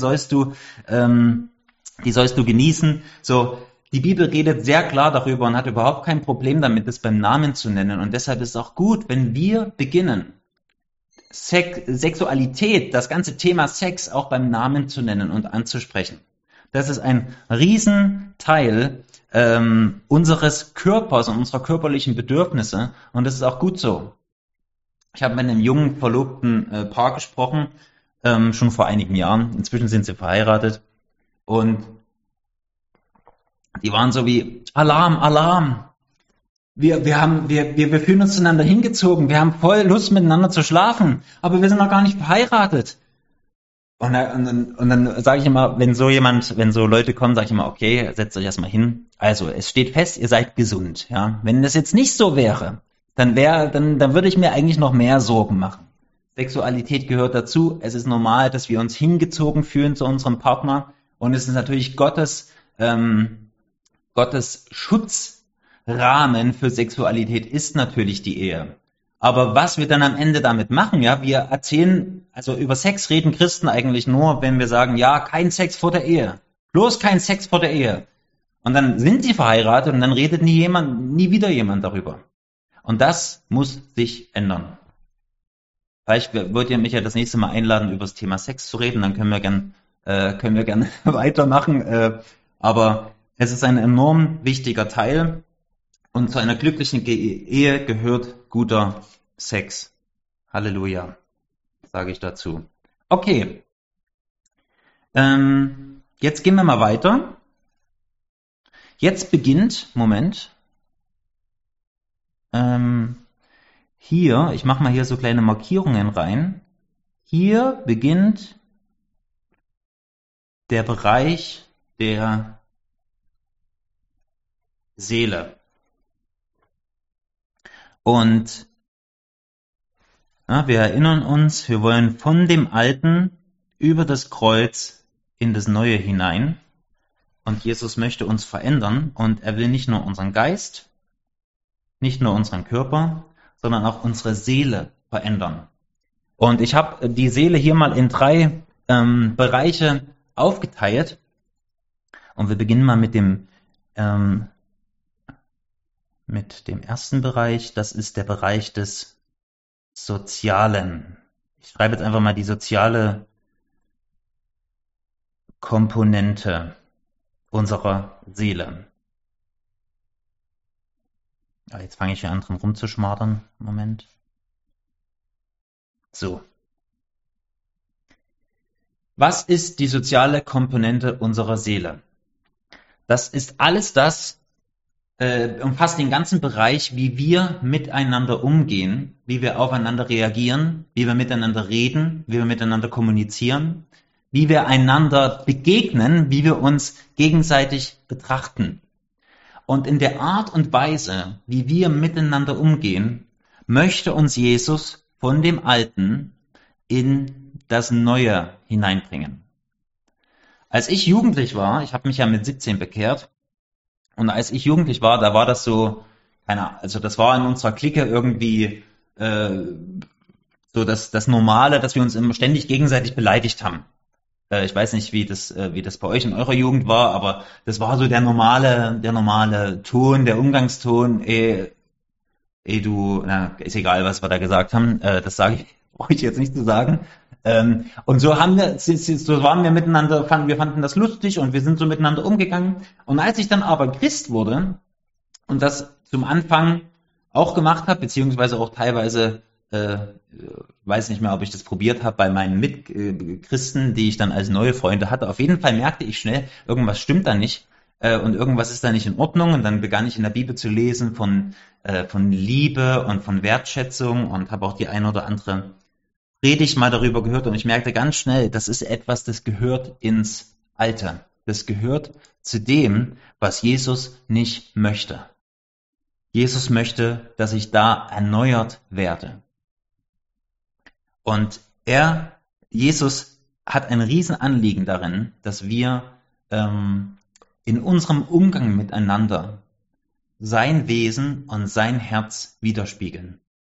die sollst du genießen. So, die Bibel redet sehr klar darüber und hat überhaupt kein Problem damit, das beim Namen zu nennen. Und deshalb ist es auch gut, wenn wir beginnen, Sexualität, das ganze Thema Sex auch beim Namen zu nennen und anzusprechen. Das ist ein Riesenteil unseres Körpers und unserer körperlichen Bedürfnisse und das ist auch gut so. Ich habe mit einem jungen verlobten Paar gesprochen, schon vor einigen Jahren. Inzwischen sind sie verheiratet und die waren so wie Alarm, Alarm. Wir fühlen uns zueinander hingezogen. Wir haben voll Lust miteinander zu schlafen, aber wir sind noch gar nicht verheiratet. Und dann sage ich immer, wenn so Leute kommen, sage ich immer, okay, setzt euch erstmal hin. Also, es steht fest, ihr seid gesund, ja. Wenn das jetzt nicht so wäre, dann würde ich mir eigentlich noch mehr Sorgen machen. Sexualität gehört dazu. Es ist normal, dass wir uns hingezogen fühlen zu unserem Partner. Und es ist natürlich Gottes Schutzrahmen für Sexualität ist natürlich die Ehe. Aber was wir dann am Ende damit machen, ja, wir erzählen, also über Sex reden Christen eigentlich nur, wenn wir sagen, ja, kein Sex vor der Ehe. Bloß kein Sex vor der Ehe. Und dann sind sie verheiratet und dann redet nie wieder jemand darüber. Und das muss sich ändern. Vielleicht wollt ihr mich ja das nächste Mal einladen, über das Thema Sex zu reden, dann können wir gern weitermachen. Aber es ist ein enorm wichtiger Teil und zu einer glücklichen Ehe gehört guter Sex. Halleluja, sage ich dazu. Okay, jetzt gehen wir mal weiter. Jetzt beginnt, hier, ich mache mal hier so kleine Markierungen rein. Hier beginnt der Bereich der Seele. Und wir erinnern uns, wir wollen von dem Alten über das Kreuz in das Neue hinein. Und Jesus möchte uns verändern und er will nicht nur unseren Geist, nicht nur unseren Körper, sondern auch unsere Seele verändern. Und ich habe die Seele hier mal in 3 Bereiche aufgeteilt. Und wir beginnen mal mit dem ersten Bereich. Das ist der Bereich des Sozialen. Ich schreibe jetzt einfach mal die soziale Komponente unserer Seele. Ja, jetzt fange ich hier an dran rumzuschmartern. Moment. So. Was ist die soziale Komponente unserer Seele? Das ist alles das, umfasst den ganzen Bereich, wie wir miteinander umgehen, wie wir aufeinander reagieren, wie wir miteinander reden, wie wir miteinander kommunizieren, wie wir einander begegnen, wie wir uns gegenseitig betrachten. Und in der Art und Weise, wie wir miteinander umgehen, möchte uns Jesus von dem Alten in das Neue hineinbringen. Als ich jugendlich war, ich habe mich ja mit 17 bekehrt, und als ich jugendlich war, da war das so, also das war in unserer Clique irgendwie so das Normale, dass wir uns immer ständig gegenseitig beleidigt haben. Ich weiß nicht, wie das bei euch in eurer Jugend war, aber das war so der normale Ton, der Umgangston. Du, na, ist egal, was wir da gesagt haben. Das brauche ich jetzt nicht zu sagen. Und so waren wir miteinander, wir fanden das lustig und wir sind so miteinander umgegangen. Und als ich dann aber Christ wurde und das zum Anfang auch gemacht habe, beziehungsweise auch teilweise, weiß nicht mehr, ob ich das probiert habe bei meinen Mitchristen, die ich dann als neue Freunde hatte. Auf jeden Fall merkte ich schnell, irgendwas stimmt da nicht. Und irgendwas ist da nicht in Ordnung. Und dann begann ich in der Bibel zu lesen von Liebe und von Wertschätzung und habe auch die ein oder andere Predigt mal darüber gehört. Und ich merkte ganz schnell, das ist etwas, das gehört ins Alter. Das gehört zu dem, was Jesus nicht möchte. Jesus möchte, dass ich da erneuert werde. Und Jesus hat ein Riesenanliegen darin, dass wir in unserem Umgang miteinander sein Wesen und sein Herz widerspiegeln.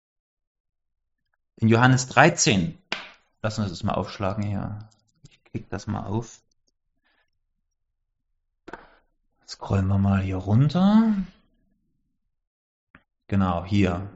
In Johannes 13, lass uns das mal aufschlagen hier. Ich klicke das mal auf. Scrollen wir mal hier runter. Genau, hier.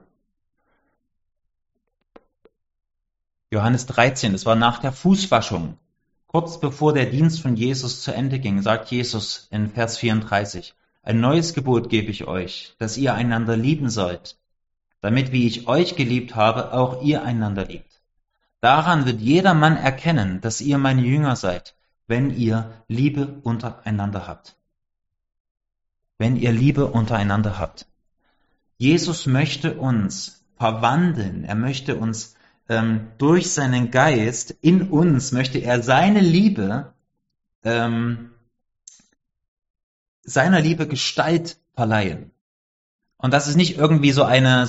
Johannes 13, das war nach der Fußwaschung. Kurz bevor der Dienst von Jesus zu Ende ging, sagt Jesus in Vers 34, ein neues Gebot gebe ich euch, dass ihr einander lieben sollt, damit, wie ich euch geliebt habe, auch ihr einander liebt. Daran wird jedermann erkennen, dass ihr meine Jünger seid, wenn ihr Liebe untereinander habt. Wenn ihr Liebe untereinander habt. Jesus möchte uns verwandeln, er möchte uns durch seinen Geist, in uns möchte er seine Liebe, seiner Liebe Gestalt verleihen. Und das ist nicht irgendwie so eine,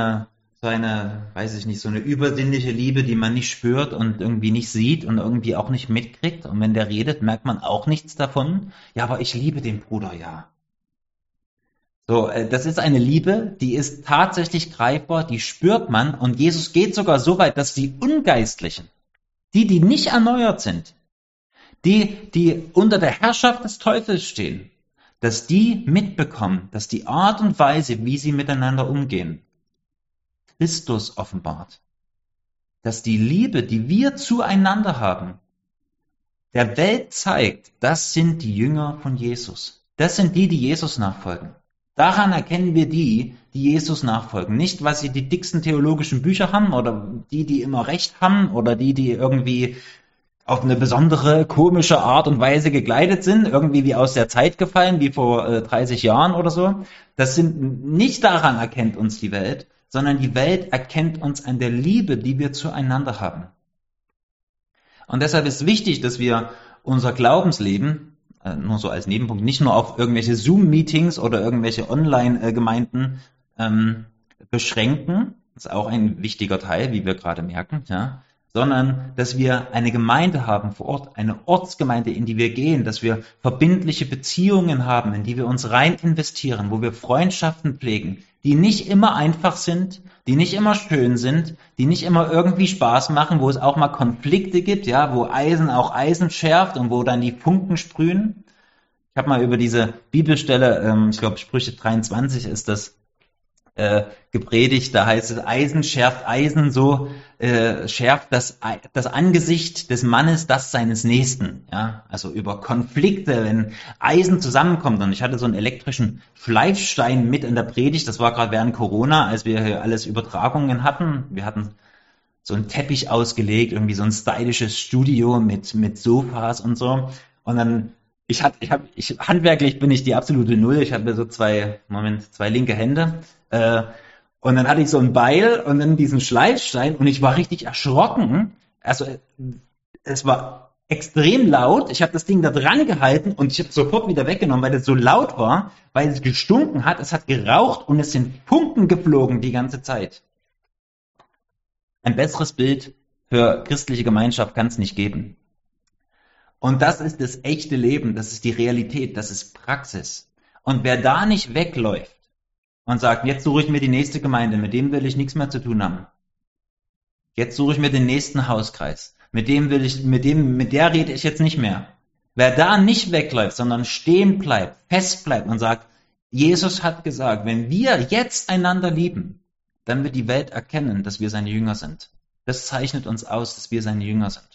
weiß ich nicht, so eine übersinnliche Liebe, die man nicht spürt und irgendwie nicht sieht und irgendwie auch nicht mitkriegt. Und wenn der redet, merkt man auch nichts davon. Ja, aber ich liebe den Bruder, ja. So, das ist eine Liebe, die ist tatsächlich greifbar, die spürt man. Und Jesus geht sogar so weit, dass die Ungeistlichen, die nicht erneuert sind, die unter der Herrschaft des Teufels stehen, dass die mitbekommen, dass die Art und Weise, wie sie miteinander umgehen, Christus offenbart. Dass die Liebe, die wir zueinander haben, der Welt zeigt, das sind die Jünger von Jesus. Das sind die Jesus nachfolgen. Daran erkennen wir die Jesus nachfolgen. Nicht, weil sie die dicksten theologischen Bücher haben oder die immer Recht haben oder die irgendwie auf eine besondere, komische Art und Weise gekleidet sind, irgendwie wie aus der Zeit gefallen, wie vor 30 Jahren oder so. Nicht daran erkennt uns die Welt, sondern die Welt erkennt uns an der Liebe, die wir zueinander haben. Und deshalb ist wichtig, dass wir unser Glaubensleben, nur so als Nebenpunkt, nicht nur auf irgendwelche Zoom-Meetings oder irgendwelche Online-Gemeinden beschränken, das ist auch ein wichtiger Teil, wie wir gerade merken, ja, sondern dass wir eine Gemeinde haben vor Ort, eine Ortsgemeinde, in die wir gehen, dass wir verbindliche Beziehungen haben, in die wir uns rein investieren, wo wir Freundschaften pflegen, die nicht immer einfach sind, die nicht immer schön sind, die nicht immer irgendwie Spaß machen, wo es auch mal Konflikte gibt, ja, wo Eisen auch Eisen schärft und wo dann die Funken sprühen. Ich habe mal über diese Bibelstelle, ich glaube Sprüche 23 ist das, gepredigt, da heißt es, Eisen schärft Eisen, so schärft das Angesicht des Mannes das seines Nächsten. Ja? Also über Konflikte, wenn Eisen zusammenkommt. Und ich hatte so einen elektrischen Schleifstein mit in der Predigt, das war gerade während Corona, als wir hier alles Übertragungen hatten. Wir hatten so einen Teppich ausgelegt, irgendwie so ein stylisches Studio mit Sofas und so. Und dann Handwerklich bin ich die absolute Null. Ich habe so zwei linke Hände. Und dann hatte ich so ein Beil und dann diesen Schleifstein und ich war richtig erschrocken. Also es war extrem laut. Ich habe das Ding da dran gehalten und ich habe es sofort wieder weggenommen, weil es so laut war, weil es gestunken hat. Es hat geraucht und es sind Funken geflogen die ganze Zeit. Ein besseres Bild für christliche Gemeinschaft kann es nicht geben. Und das ist das echte Leben, das ist die Realität, das ist Praxis. Und wer da nicht wegläuft und sagt, jetzt suche ich mir die nächste Gemeinde, mit dem will ich nichts mehr zu tun haben. Jetzt suche ich mir den nächsten Hauskreis. Mit der rede ich jetzt nicht mehr. Wer da nicht wegläuft, sondern stehen bleibt, fest bleibt und sagt, Jesus hat gesagt, wenn wir jetzt einander lieben, dann wird die Welt erkennen, dass wir seine Jünger sind. Das zeichnet uns aus, dass wir seine Jünger sind.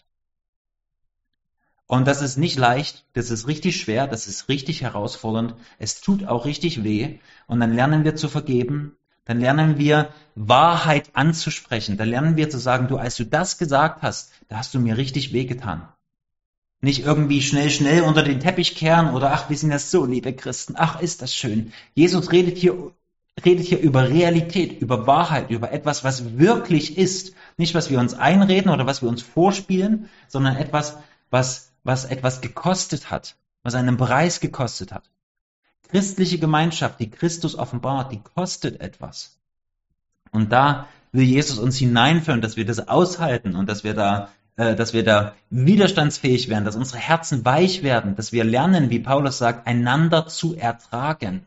Und das ist nicht leicht, das ist richtig schwer, das ist richtig herausfordernd, es tut auch richtig weh. Und dann lernen wir zu vergeben, dann lernen wir Wahrheit anzusprechen, dann lernen wir zu sagen, du, als du das gesagt hast, da hast du mir richtig wehgetan. Nicht irgendwie schnell unter den Teppich kehren oder ach, wir sind ja so liebe Christen, ach, ist das schön. Jesus redet hier über Realität, über Wahrheit, über etwas, was wirklich ist. Nicht, was wir uns einreden oder was wir uns vorspielen, sondern etwas, was etwas gekostet hat, was einen Preis gekostet hat. Christliche Gemeinschaft, die Christus offenbart, die kostet etwas. Und da will Jesus uns hineinführen, dass wir das aushalten und dass wir da widerstandsfähig werden, dass unsere Herzen weich werden, dass wir lernen, wie Paulus sagt, einander zu ertragen.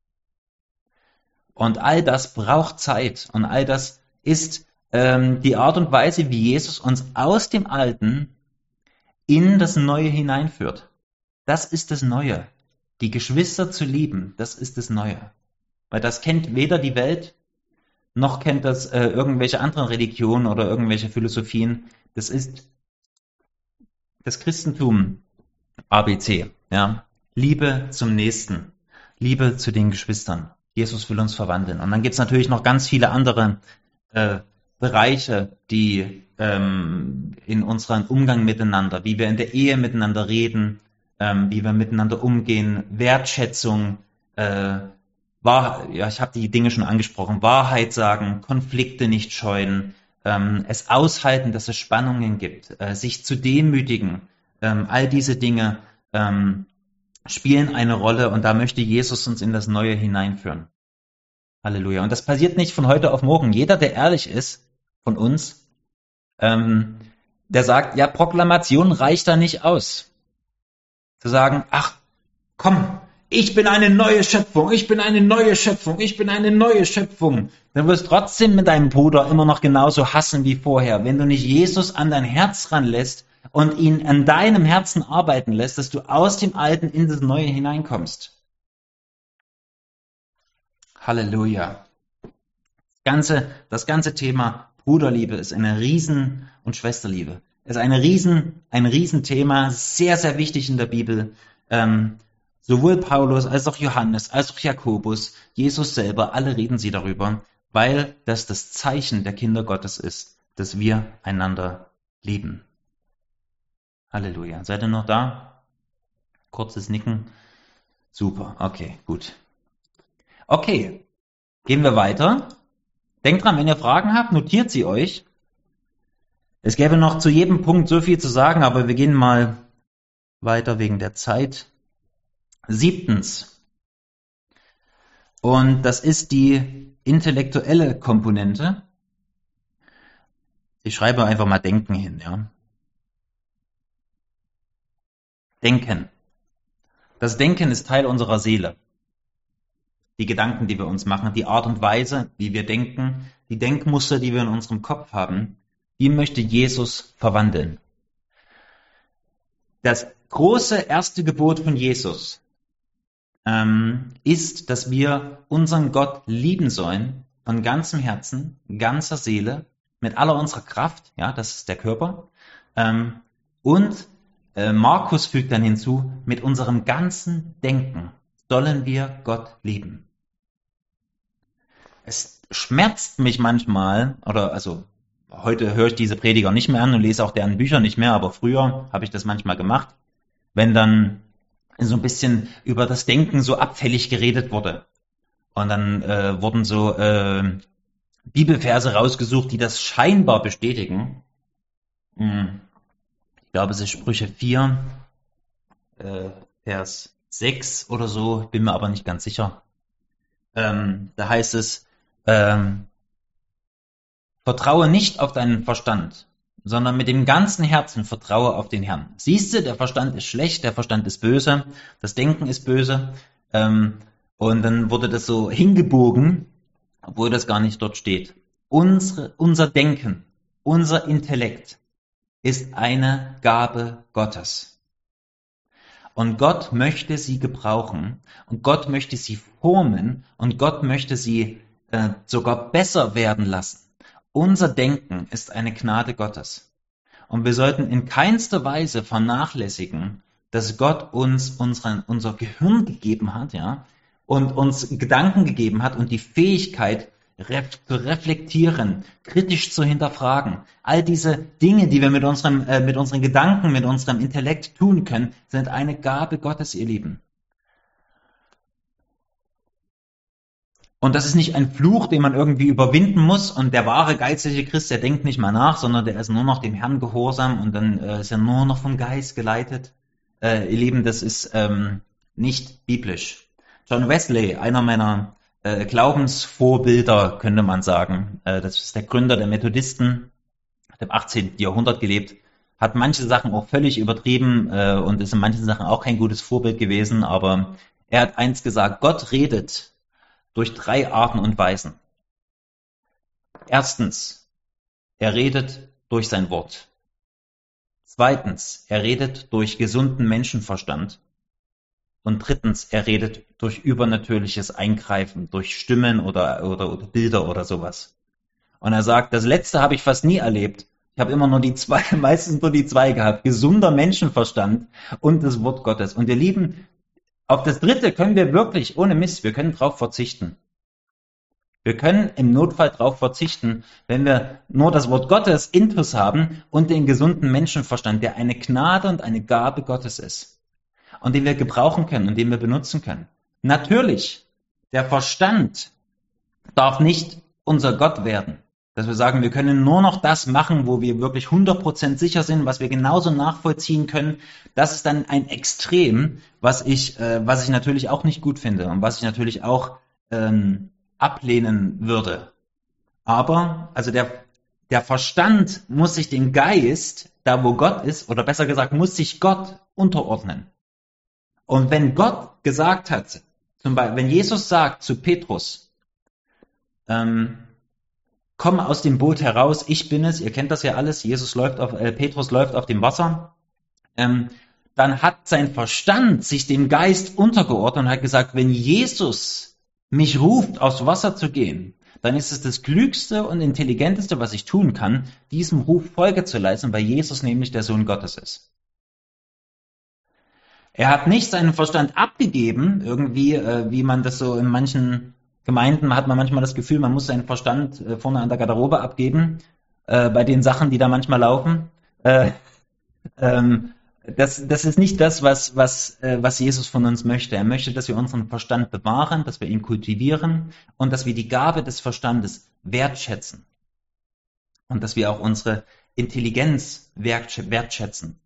Und all das braucht Zeit und all das ist die Art und Weise, wie Jesus uns aus dem Alten in das Neue hineinführt. Das ist das Neue. Die Geschwister zu lieben, das ist das Neue. Weil das kennt weder die Welt, noch kennt das irgendwelche anderen Religionen oder irgendwelche Philosophien. Das ist das Christentum ABC. Ja? Liebe zum Nächsten, Liebe zu den Geschwistern. Jesus will uns verwandeln. Und dann gibt es natürlich noch ganz viele andere Bereiche, die in unserem Umgang miteinander, wie wir in der Ehe miteinander reden, wie wir miteinander umgehen, Wertschätzung, ich habe die Dinge schon angesprochen, Wahrheit sagen, Konflikte nicht scheuen, es aushalten, dass es Spannungen gibt, sich zu demütigen, all diese Dinge spielen eine Rolle und da möchte Jesus uns in das Neue hineinführen. Halleluja. Und das passiert nicht von heute auf morgen. Jeder, der ehrlich ist von uns, der sagt, ja, Proklamation reicht da nicht aus. Zu sagen, ach, komm, ich bin eine neue Schöpfung, ich bin eine neue Schöpfung, ich bin eine neue Schöpfung. Dann wirst du trotzdem mit deinem Bruder immer noch genauso hassen wie vorher. Wenn du nicht Jesus an dein Herz ranlässt und ihn an deinem Herzen arbeiten lässt, dass du aus dem Alten in das Neue hineinkommst. Halleluja. Das ganze Thema Bruderliebe ist und Schwesterliebe. Ist ein Riesenthema, sehr, sehr wichtig in der Bibel. Sowohl Paulus als auch Johannes, als auch Jakobus, Jesus selber, alle reden sie darüber, weil das Zeichen der Kinder Gottes ist, dass wir einander lieben. Halleluja. Seid ihr noch da? Kurzes Nicken. Super, okay, gut. Okay, gehen wir weiter. Denkt dran, wenn ihr Fragen habt, notiert sie euch. Es gäbe noch zu jedem Punkt so viel zu sagen, aber wir gehen mal weiter wegen der Zeit. 7. Und das ist die intellektuelle Komponente. Ich schreibe einfach mal Denken hin, ja. Denken. Das Denken ist Teil unserer Seele. Die Gedanken, die wir uns machen, die Art und Weise, wie wir denken, die Denkmuster, die wir in unserem Kopf haben, die möchte Jesus verwandeln. Das große erste Gebot von Jesus ist, dass wir unseren Gott lieben sollen, von ganzem Herzen, ganzer Seele, mit aller unserer Kraft, ja, das ist der Körper, und Markus fügt dann hinzu, mit unserem ganzen Denken sollen wir Gott lieben. Es schmerzt mich manchmal, heute höre ich diese Prediger nicht mehr an und lese auch deren Bücher nicht mehr, aber früher habe ich das manchmal gemacht, wenn dann so ein bisschen über das Denken so abfällig geredet wurde. Und dann wurden so Bibelverse rausgesucht, die das scheinbar bestätigen. Ich glaube, es ist Sprüche 4, Vers 6 oder so, bin mir aber nicht ganz sicher. Da heißt es, vertraue nicht auf deinen Verstand, sondern mit dem ganzen Herzen vertraue auf den Herrn. Siehst du, der Verstand ist schlecht, der Verstand ist böse, das Denken ist böse. Und dann wurde das so hingebogen, obwohl das gar nicht dort steht. Unser Denken, unser Intellekt ist eine Gabe Gottes. Und Gott möchte sie gebrauchen und Gott möchte sie formen und Gott möchte sie sogar besser werden lassen. Unser Denken ist eine Gnade Gottes. Und wir sollten in keinster Weise vernachlässigen, dass Gott uns unser Gehirn gegeben hat, ja, und uns Gedanken gegeben hat und die Fähigkeit zu reflektieren, kritisch zu hinterfragen. All diese Dinge, die wir mit unseren Gedanken, mit unserem Intellekt tun können, sind eine Gabe Gottes, ihr Lieben. Und das ist nicht ein Fluch, den man irgendwie überwinden muss. Und der wahre geistliche Christ, der denkt nicht mal nach, sondern der ist nur noch dem Herrn gehorsam und dann ist er nur noch vom Geist geleitet. Ihr Lieben, das ist nicht biblisch. John Wesley, einer meiner Glaubensvorbilder, könnte man sagen, das ist der Gründer der Methodisten, hat im 18. Jahrhundert gelebt, hat manche Sachen auch völlig übertrieben und ist in manchen Sachen auch kein gutes Vorbild gewesen, aber er hat eins gesagt: Gott redet durch 3 Arten und Weisen. Erstens, er redet durch sein Wort. Zweitens, er redet durch gesunden Menschenverstand. Und drittens, er redet durch übernatürliches Eingreifen, durch Stimmen oder Bilder oder sowas. Und er sagt, das Letzte habe ich fast nie erlebt. Ich habe immer nur meistens nur die 2 gehabt. Gesunder Menschenverstand und das Wort Gottes. Und ihr Lieben, auf das Dritte können wir wirklich, ohne Mist, wir können drauf verzichten. Wir können im Notfall drauf verzichten, wenn wir nur das Wort Gottes intus haben und den gesunden Menschenverstand, der eine Gnade und eine Gabe Gottes ist. Und den wir gebrauchen können und den wir benutzen können. Natürlich, der Verstand darf nicht unser Gott werden. Dass wir sagen, wir können nur noch das machen, wo wir wirklich 100% sicher sind, was wir genauso nachvollziehen können. Das ist dann ein Extrem, was ich natürlich auch nicht gut finde und was ich natürlich auch ablehnen würde. Aber, also der Verstand muss sich dem Geist, da wo Gott ist, oder besser gesagt, muss sich Gott unterordnen. Und wenn Gott gesagt hat, zum Beispiel, wenn Jesus sagt zu Petrus, komm aus dem Boot heraus, ich bin es, ihr kennt das ja alles, Petrus läuft auf dem Wasser, dann hat sein Verstand sich dem Geist untergeordnet und hat gesagt, wenn Jesus mich ruft, aufs Wasser zu gehen, dann ist es das Klügste und Intelligenteste, was ich tun kann, diesem Ruf Folge zu leisten, weil Jesus nämlich der Sohn Gottes ist. Er hat nicht seinen Verstand abgegeben, irgendwie, wie man das so in manchen Gemeinden hat man manchmal das Gefühl, man muss seinen Verstand vorne an der Garderobe abgeben, bei den Sachen, die da manchmal laufen. Das ist nicht das, was Jesus von uns möchte. Er möchte, dass wir unseren Verstand bewahren, dass wir ihn kultivieren und dass wir die Gabe des Verstandes wertschätzen. Und dass wir auch unsere Intelligenz wertschätzen.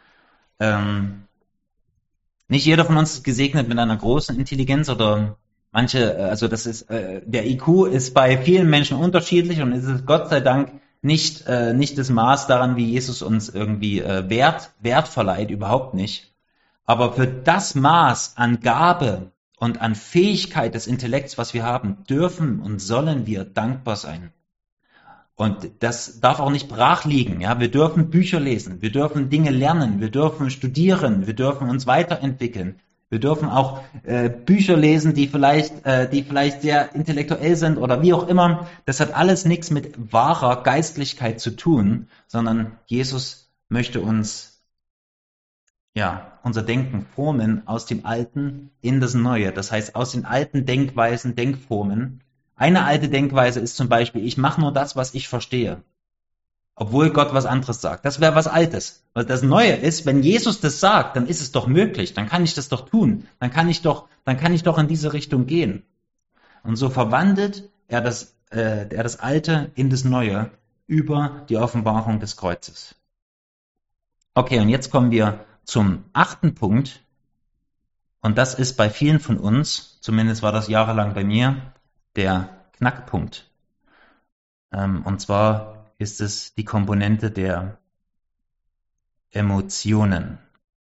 Nicht jeder von uns ist gesegnet mit einer großen Intelligenz oder also der IQ ist bei vielen Menschen unterschiedlich und es ist Gott sei Dank nicht das Maß daran, wie Jesus uns irgendwie Wert verleiht, überhaupt nicht. Aber für das Maß an Gabe und an Fähigkeit des Intellekts, was wir haben, dürfen und sollen wir dankbar sein. Und das darf auch nicht brach liegen. Ja, wir dürfen Bücher lesen, wir dürfen Dinge lernen, wir dürfen studieren, wir dürfen uns weiterentwickeln. Wir dürfen auch Bücher lesen, die vielleicht sehr intellektuell sind oder wie auch immer. Das hat alles nichts mit wahrer Geistlichkeit zu tun, sondern Jesus möchte uns unser Denken formen aus dem Alten in das Neue. Das heißt, aus den alten Denkweisen, Denkformen. Eine alte Denkweise ist zum Beispiel, ich mache nur das, was ich verstehe. obwohl Gott was anderes sagt. Das wäre was Altes. Was das Neue ist, wenn Jesus das sagt, dann ist es doch möglich, dann kann ich das doch tun, dann kann ich doch in diese Richtung gehen. Und so verwandelt er das Alte in das Neue über die Offenbarung des Kreuzes. Okay, und jetzt kommen wir zum 8. Punkt. Und das ist bei vielen von uns, zumindest war das jahrelang bei mir, der Knackpunkt. Und zwar ist es die Komponente der Emotionen.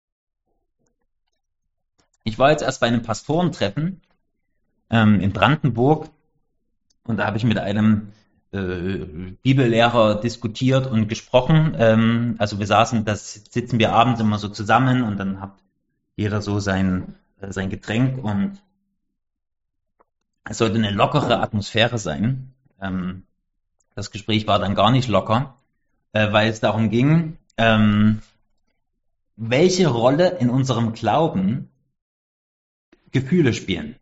Ich war jetzt erst bei einem Pastorentreffen in Brandenburg und da habe ich mit einem Bibellehrer diskutiert und gesprochen. Also sitzen wir abends immer so zusammen und dann hat jeder so sein Getränk und es sollte eine lockere Atmosphäre sein. Das Gespräch war dann gar nicht locker, weil es darum ging, welche Rolle in unserem Glauben Gefühle spielen.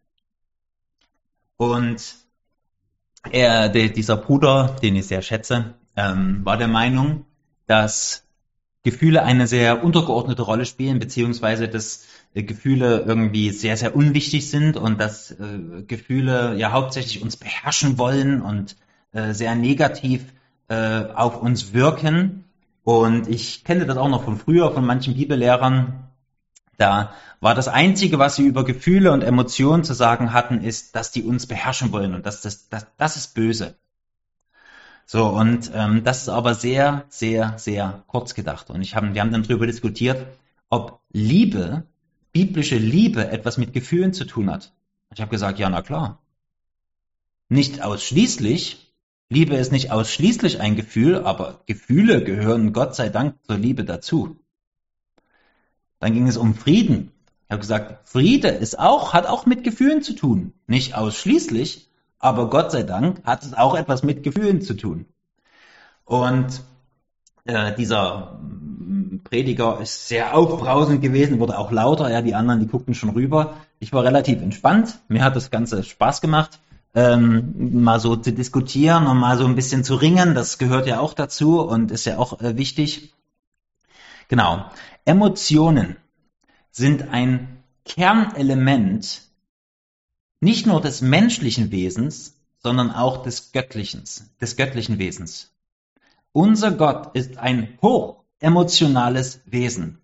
Und dieser Bruder, den ich sehr schätze, war der Meinung, dass Gefühle eine sehr untergeordnete Rolle spielen, beziehungsweise dass Gefühle irgendwie sehr, sehr unwichtig sind und dass Gefühle ja hauptsächlich uns beherrschen wollen und sehr negativ auf uns wirken. Und ich kenne das auch noch von früher, von manchen Bibellehrern. Da war das Einzige, was sie über Gefühle und Emotionen zu sagen hatten, ist, dass die uns beherrschen wollen und das ist böse. So, und das ist aber sehr, sehr, sehr kurz gedacht. Und wir haben dann darüber diskutiert, ob biblische Liebe etwas mit Gefühlen zu tun hat. Ich habe gesagt, ja, na klar. Nicht ausschließlich. Liebe ist nicht ausschließlich ein Gefühl, aber Gefühle gehören Gott sei Dank zur Liebe dazu. Dann ging es um Frieden. Ich habe gesagt, Friede hat auch mit Gefühlen zu tun. Nicht ausschließlich, aber Gott sei Dank hat es auch etwas mit Gefühlen zu tun. Und dieser Prediger ist sehr aufbrausend gewesen, wurde auch lauter. Ja, die anderen, die guckten schon rüber. Ich war relativ entspannt. Mir hat das Ganze Spaß gemacht, mal so zu diskutieren und mal so ein bisschen zu ringen. Das gehört ja auch dazu und ist ja auch wichtig. Genau. Emotionen sind ein Kernelement nicht nur des menschlichen Wesens, sondern auch des göttlichen Wesens. Unser Gott ist ein hochemotionales Wesen.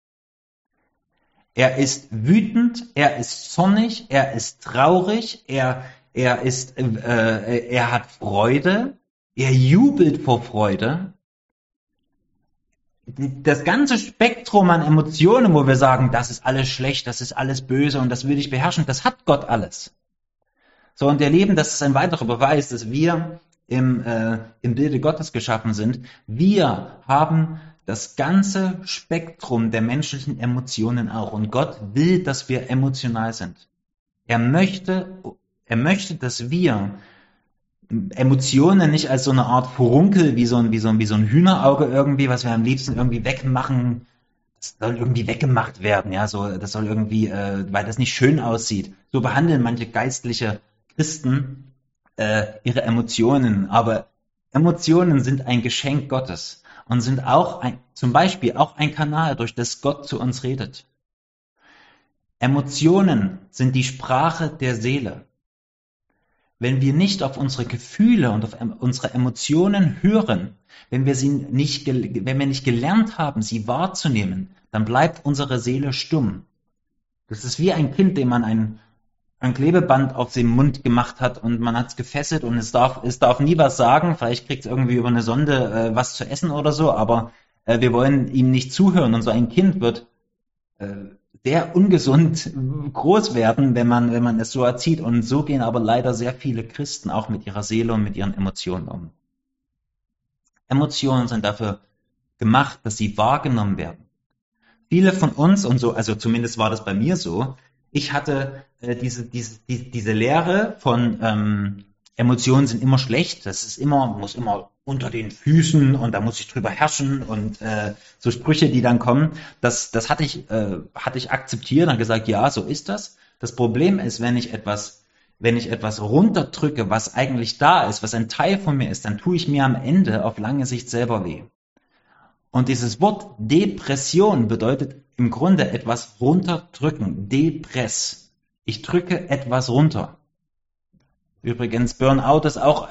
Er ist wütend, er ist zornig, er ist traurig, er hat Freude, er jubelt vor Freude. Das ganze Spektrum an Emotionen, wo wir sagen, das ist alles schlecht, das ist alles böse und das will ich beherrschen, das hat Gott alles. So, und ihr Lieben, das ist ein weiterer Beweis, dass wir im Bilde Gottes geschaffen sind. Wir haben das ganze Spektrum der menschlichen Emotionen auch. Und Gott will, dass wir emotional sind. Er möchte, dass wir Emotionen nicht als so eine Art Furunkel, wie so ein Hühnerauge irgendwie, was wir am liebsten irgendwie wegmachen, das soll irgendwie weggemacht werden, ja, so, das soll irgendwie, weil das nicht schön aussieht. So behandeln manche geistliche Christen ihre Emotionen, aber Emotionen sind ein Geschenk Gottes und sind zum Beispiel auch ein Kanal, durch das Gott zu uns redet. Emotionen sind die Sprache der Seele. Wenn wir nicht auf unsere Gefühle und auf unsere Emotionen hören, wenn wir nicht gelernt haben, sie wahrzunehmen, dann bleibt unsere Seele stumm. Das ist wie ein Kind, dem man ein Klebeband auf den Mund gemacht hat und man hat es gefesselt und es darf nie was sagen. Vielleicht kriegt es irgendwie über eine Sonde was zu essen oder so, aber wir wollen ihm nicht zuhören. Und so ein Kind wird sehr ungesund groß werden, wenn man es so erzieht. Und so gehen aber leider sehr viele Christen auch mit ihrer Seele und mit ihren Emotionen um. Emotionen sind dafür gemacht, dass sie wahrgenommen werden. Viele von uns, und so, also zumindest war das bei mir so, ich hatte diese Lehre von Emotionen sind immer schlecht, muss immer unter den Füßen und da muss ich drüber herrschen und so Sprüche, die dann kommen, das hatte ich akzeptiert und gesagt, ja, so ist das. Das Problem ist, wenn ich etwas wenn ich etwas runterdrücke, was eigentlich da ist, was ein Teil von mir ist, dann tue ich mir am Ende auf lange Sicht selber weh. Und dieses Wort Depression bedeutet im Grunde etwas runterdrücken. Depress. Ich drücke etwas runter. Übrigens, Burnout ist auch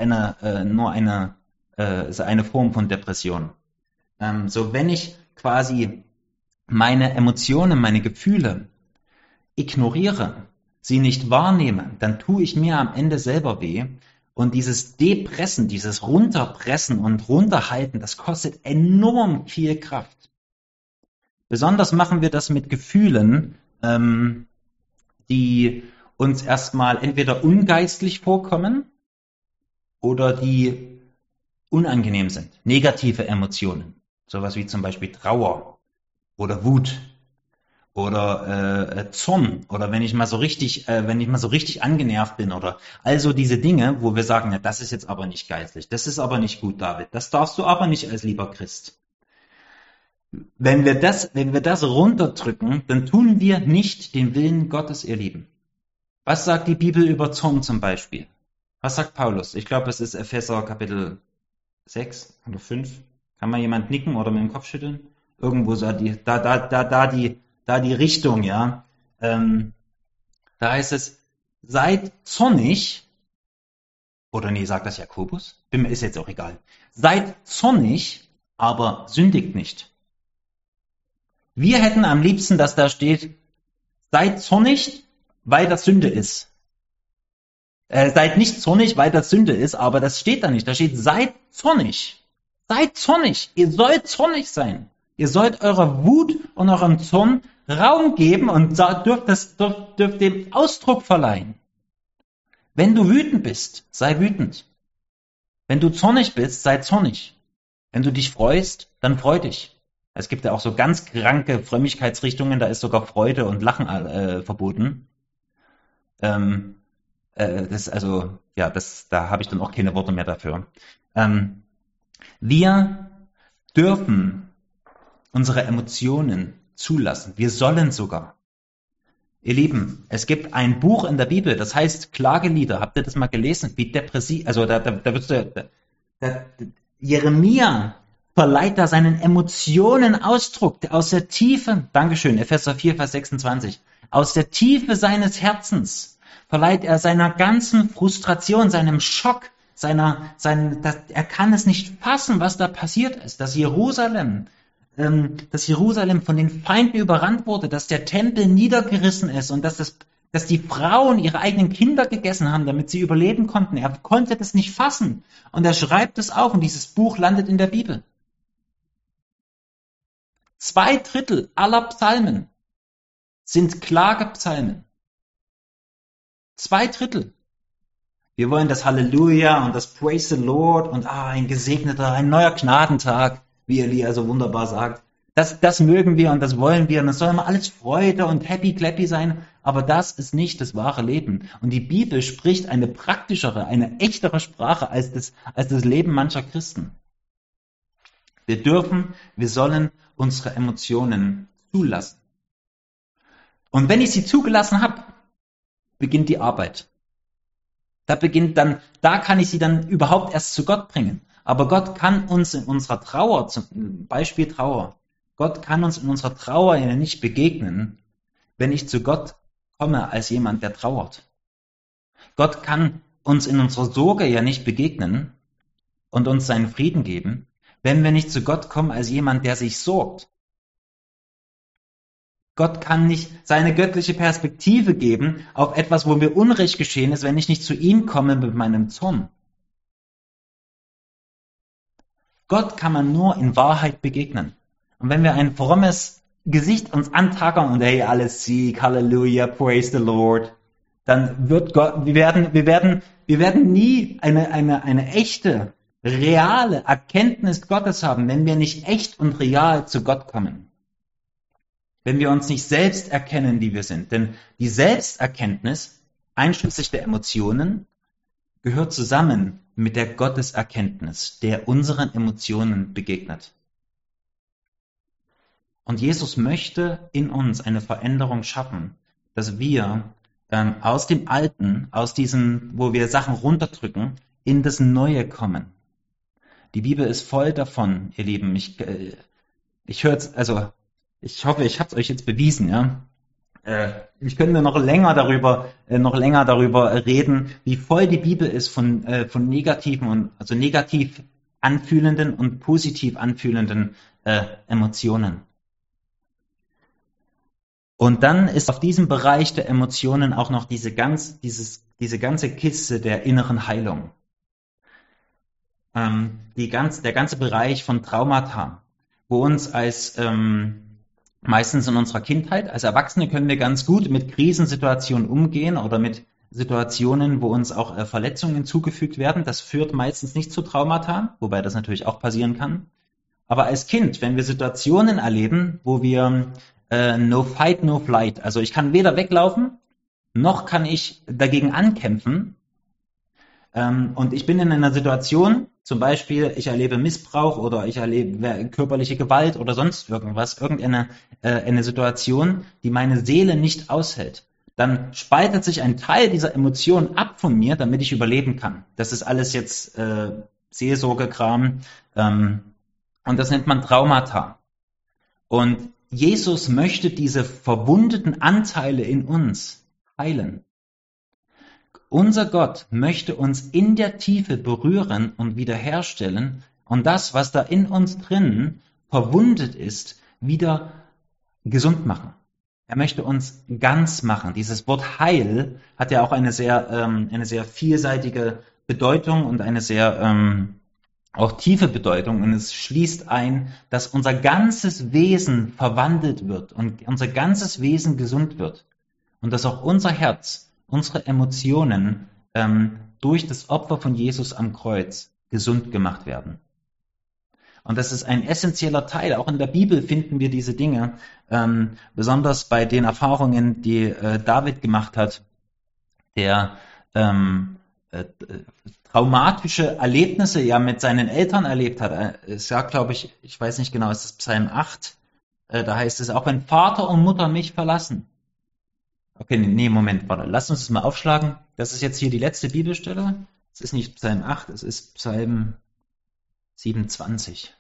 ist eine Form von Depression. So, wenn ich quasi meine Emotionen, meine Gefühle ignoriere, sie nicht wahrnehme, dann tue ich mir am Ende selber weh. Und dieses Depressen, dieses Runterpressen und Runterhalten, das kostet enorm viel Kraft. Besonders machen wir das mit Gefühlen, die uns erstmal entweder ungeistlich vorkommen oder die unangenehm sind. Negative Emotionen, sowas wie zum Beispiel Trauer oder Wut oder Zorn oder wenn ich mal so richtig angenervt bin oder also diese Dinge, wo wir sagen, ja, das ist jetzt aber nicht geistlich, das ist aber nicht gut, David, das darfst du aber nicht als lieber Christ. Wenn wir das runterdrücken, dann tun wir nicht den Willen Gottes, ihr Lieben. Was sagt die Bibel über Zorn zum Beispiel? Was sagt Paulus? Ich glaube, es ist Epheser Kapitel 6 oder 5. Kann mal jemand nicken oder mit dem Kopf schütteln? Irgendwo so die Richtung, ja. Da heißt es, seid zornig, oder nee, sagt das Jakobus? Ist jetzt auch egal. Seid zornig, aber sündigt nicht. Wir hätten am liebsten, dass da steht, seid zornig, weil das Sünde ist. Seid nicht zornig, weil das Sünde ist, aber das steht da nicht. Da steht, seid zornig. Seid zornig. Ihr sollt zornig sein. Ihr sollt eurer Wut und eurem Zorn Raum geben und dürft dem Ausdruck verleihen. Wenn du wütend bist, sei wütend. Wenn du zornig bist, sei zornig. Wenn du dich freust, dann freu dich. Es gibt ja auch so ganz kranke Frömmigkeitsrichtungen, da ist sogar Freude und Lachen verboten. Da habe ich dann auch keine Worte mehr dafür. Wir dürfen unsere Emotionen zulassen. Wir sollen sogar. Ihr Lieben, es gibt ein Buch in der Bibel, das heißt Klagelieder. Habt ihr das mal gelesen? Wie depressiv, also Jeremia verleiht da seinen Emotionen Ausdruck aus der Tiefe, Dankeschön, Epheser 4, Vers 26, aus der Tiefe seines Herzens verleiht er seiner ganzen Frustration, seinem Schock, er kann es nicht fassen, was da passiert ist, dass Jerusalem von den Feinden überrannt wurde, dass der Tempel niedergerissen ist und dass die Frauen ihre eigenen Kinder gegessen haben, damit sie überleben konnten. Er konnte das nicht fassen und er schreibt es auf und dieses Buch landet in der Bibel. 2/3 aller Psalmen sind Klagepsalmen. 2/3. Wir wollen das Halleluja und das Praise the Lord und ein neuer Gnadentag, wie Elia so wunderbar sagt. Das mögen wir und das wollen wir und das soll immer alles Freude und happy clappy sein, aber das ist nicht das wahre Leben. Und die Bibel spricht eine praktischere, eine echtere Sprache als das Leben mancher Christen. Wir sollen unsere Emotionen zulassen. Und wenn ich sie zugelassen habe, beginnt die Arbeit. Da kann ich sie dann überhaupt erst zu Gott bringen. Aber Gott kann uns in unserer Trauer, zum Beispiel Trauer, Gott kann uns in unserer Trauer ja nicht begegnen, wenn ich zu Gott komme als jemand, der trauert. Gott kann uns in unserer Sorge ja nicht begegnen und uns seinen Frieden geben, wenn wir nicht zu Gott kommen als jemand, der sich sorgt. Gott kann nicht seine göttliche Perspektive geben auf etwas, wo mir Unrecht geschehen ist, wenn ich nicht zu ihm komme mit meinem Zorn. Gott kann man nur in Wahrheit begegnen. Und wenn wir ein frommes Gesicht uns antackern und hey, alles Sieg, Halleluja, praise the Lord, dann wird Gott, wir werden nie eine echte, reale Erkenntnis Gottes haben, wenn wir nicht echt und real zu Gott kommen. Wenn wir uns nicht selbst erkennen, wie wir sind. Denn die Selbsterkenntnis, einschließlich der Emotionen, gehört zusammen mit der Gotteserkenntnis, der unseren Emotionen begegnet. Und Jesus möchte in uns eine Veränderung schaffen, dass wir aus dem Alten, aus diesem, wo wir Sachen runterdrücken, in das Neue kommen. Die Bibel ist voll davon, ihr Lieben. Ich höre jetzt, also ich hoffe, ich habe es euch jetzt bewiesen, ja. Ich könnte noch länger darüber reden, wie voll die Bibel ist von negativen und also negativ anfühlenden und positiv anfühlenden Emotionen. Und dann ist auf diesem Bereich der Emotionen auch noch diese ganze Kiste der inneren Heilung. Der ganze Bereich von Traumata, wo uns meistens in unserer Kindheit, als Erwachsene können wir ganz gut mit Krisensituationen umgehen oder mit Situationen, wo uns auch Verletzungen zugefügt werden. Das führt meistens nicht zu Traumata, wobei das natürlich auch passieren kann. Aber als Kind, wenn wir Situationen erleben, wo wir no fight, no flight, also ich kann weder weglaufen, noch kann ich dagegen ankämpfen. Und ich bin in einer Situation, zum Beispiel, ich erlebe Missbrauch oder ich erlebe körperliche Gewalt oder sonst irgendwas, eine Situation, die meine Seele nicht aushält. Dann spaltet sich ein Teil dieser Emotionen ab von mir, damit ich überleben kann. Das ist alles jetzt Seelsorgekram und das nennt man Traumata. Und Jesus möchte diese verwundeten Anteile in uns heilen. Unser Gott möchte uns in der Tiefe berühren und wiederherstellen und das, was da in uns drin verwundet ist, wieder gesund machen. Er möchte uns ganz machen. Dieses Wort Heil hat ja auch eine sehr vielseitige Bedeutung und eine sehr auch tiefe Bedeutung. Und es schließt ein, dass unser ganzes Wesen verwandelt wird und unser ganzes Wesen gesund wird. Und dass auch unser Herz, unsere Emotionen durch das Opfer von Jesus am Kreuz gesund gemacht werden. Und das ist ein essentieller Teil. Auch in der Bibel finden wir diese Dinge, besonders bei den Erfahrungen, die David gemacht hat, der traumatische Erlebnisse ja mit seinen Eltern erlebt hat. Es sagt, glaube ich weiß nicht genau, es ist Psalm 8, da heißt es, auch wenn Vater und Mutter mich verlassen. Okay, nee, Moment, warte, lass uns das mal aufschlagen. Das ist jetzt hier die letzte Bibelstelle. Es ist nicht Psalm 8, es ist Psalm 27.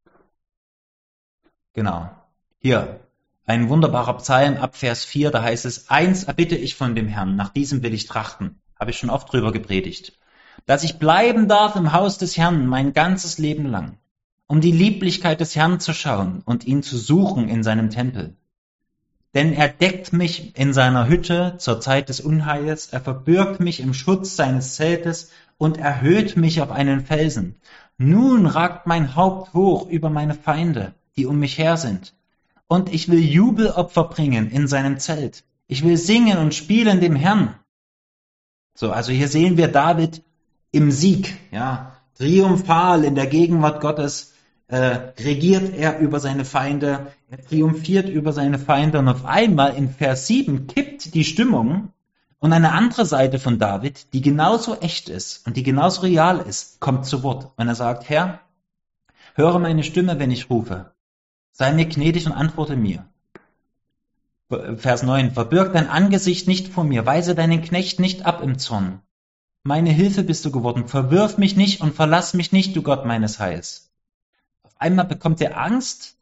Genau. Hier, ein wunderbarer Psalm ab Vers 4, da heißt es, eins erbitte ich von dem Herrn, nach diesem will ich trachten. Habe ich schon oft drüber gepredigt. Dass ich bleiben darf im Haus des Herrn mein ganzes Leben lang, um die Lieblichkeit des Herrn zu schauen und ihn zu suchen in seinem Tempel. Denn er deckt mich in seiner Hütte zur Zeit des Unheils, er verbirgt mich im Schutz seines Zeltes und erhöht mich auf einen Felsen. Nun ragt mein Haupt hoch über meine Feinde, die um mich her sind. Und ich will Jubelopfer bringen in seinem Zelt. Ich will singen und spielen dem Herrn. So, also hier sehen wir David im Sieg, ja, triumphal in der Gegenwart Gottes, regiert er über seine Feinde, er triumphiert über seine Feinde und auf einmal in Vers 7 kippt die Stimmung und eine andere Seite von David, die genauso echt ist und die genauso real ist, kommt zu Wort. Und er sagt, Herr, höre meine Stimme, wenn ich rufe. Sei mir gnädig und antworte mir. Vers 9, verbirg dein Angesicht nicht vor mir, weise deinen Knecht nicht ab im Zorn. Meine Hilfe bist du geworden, verwirf mich nicht und verlass mich nicht, du Gott meines Heils. Auf einmal bekommt er Angst,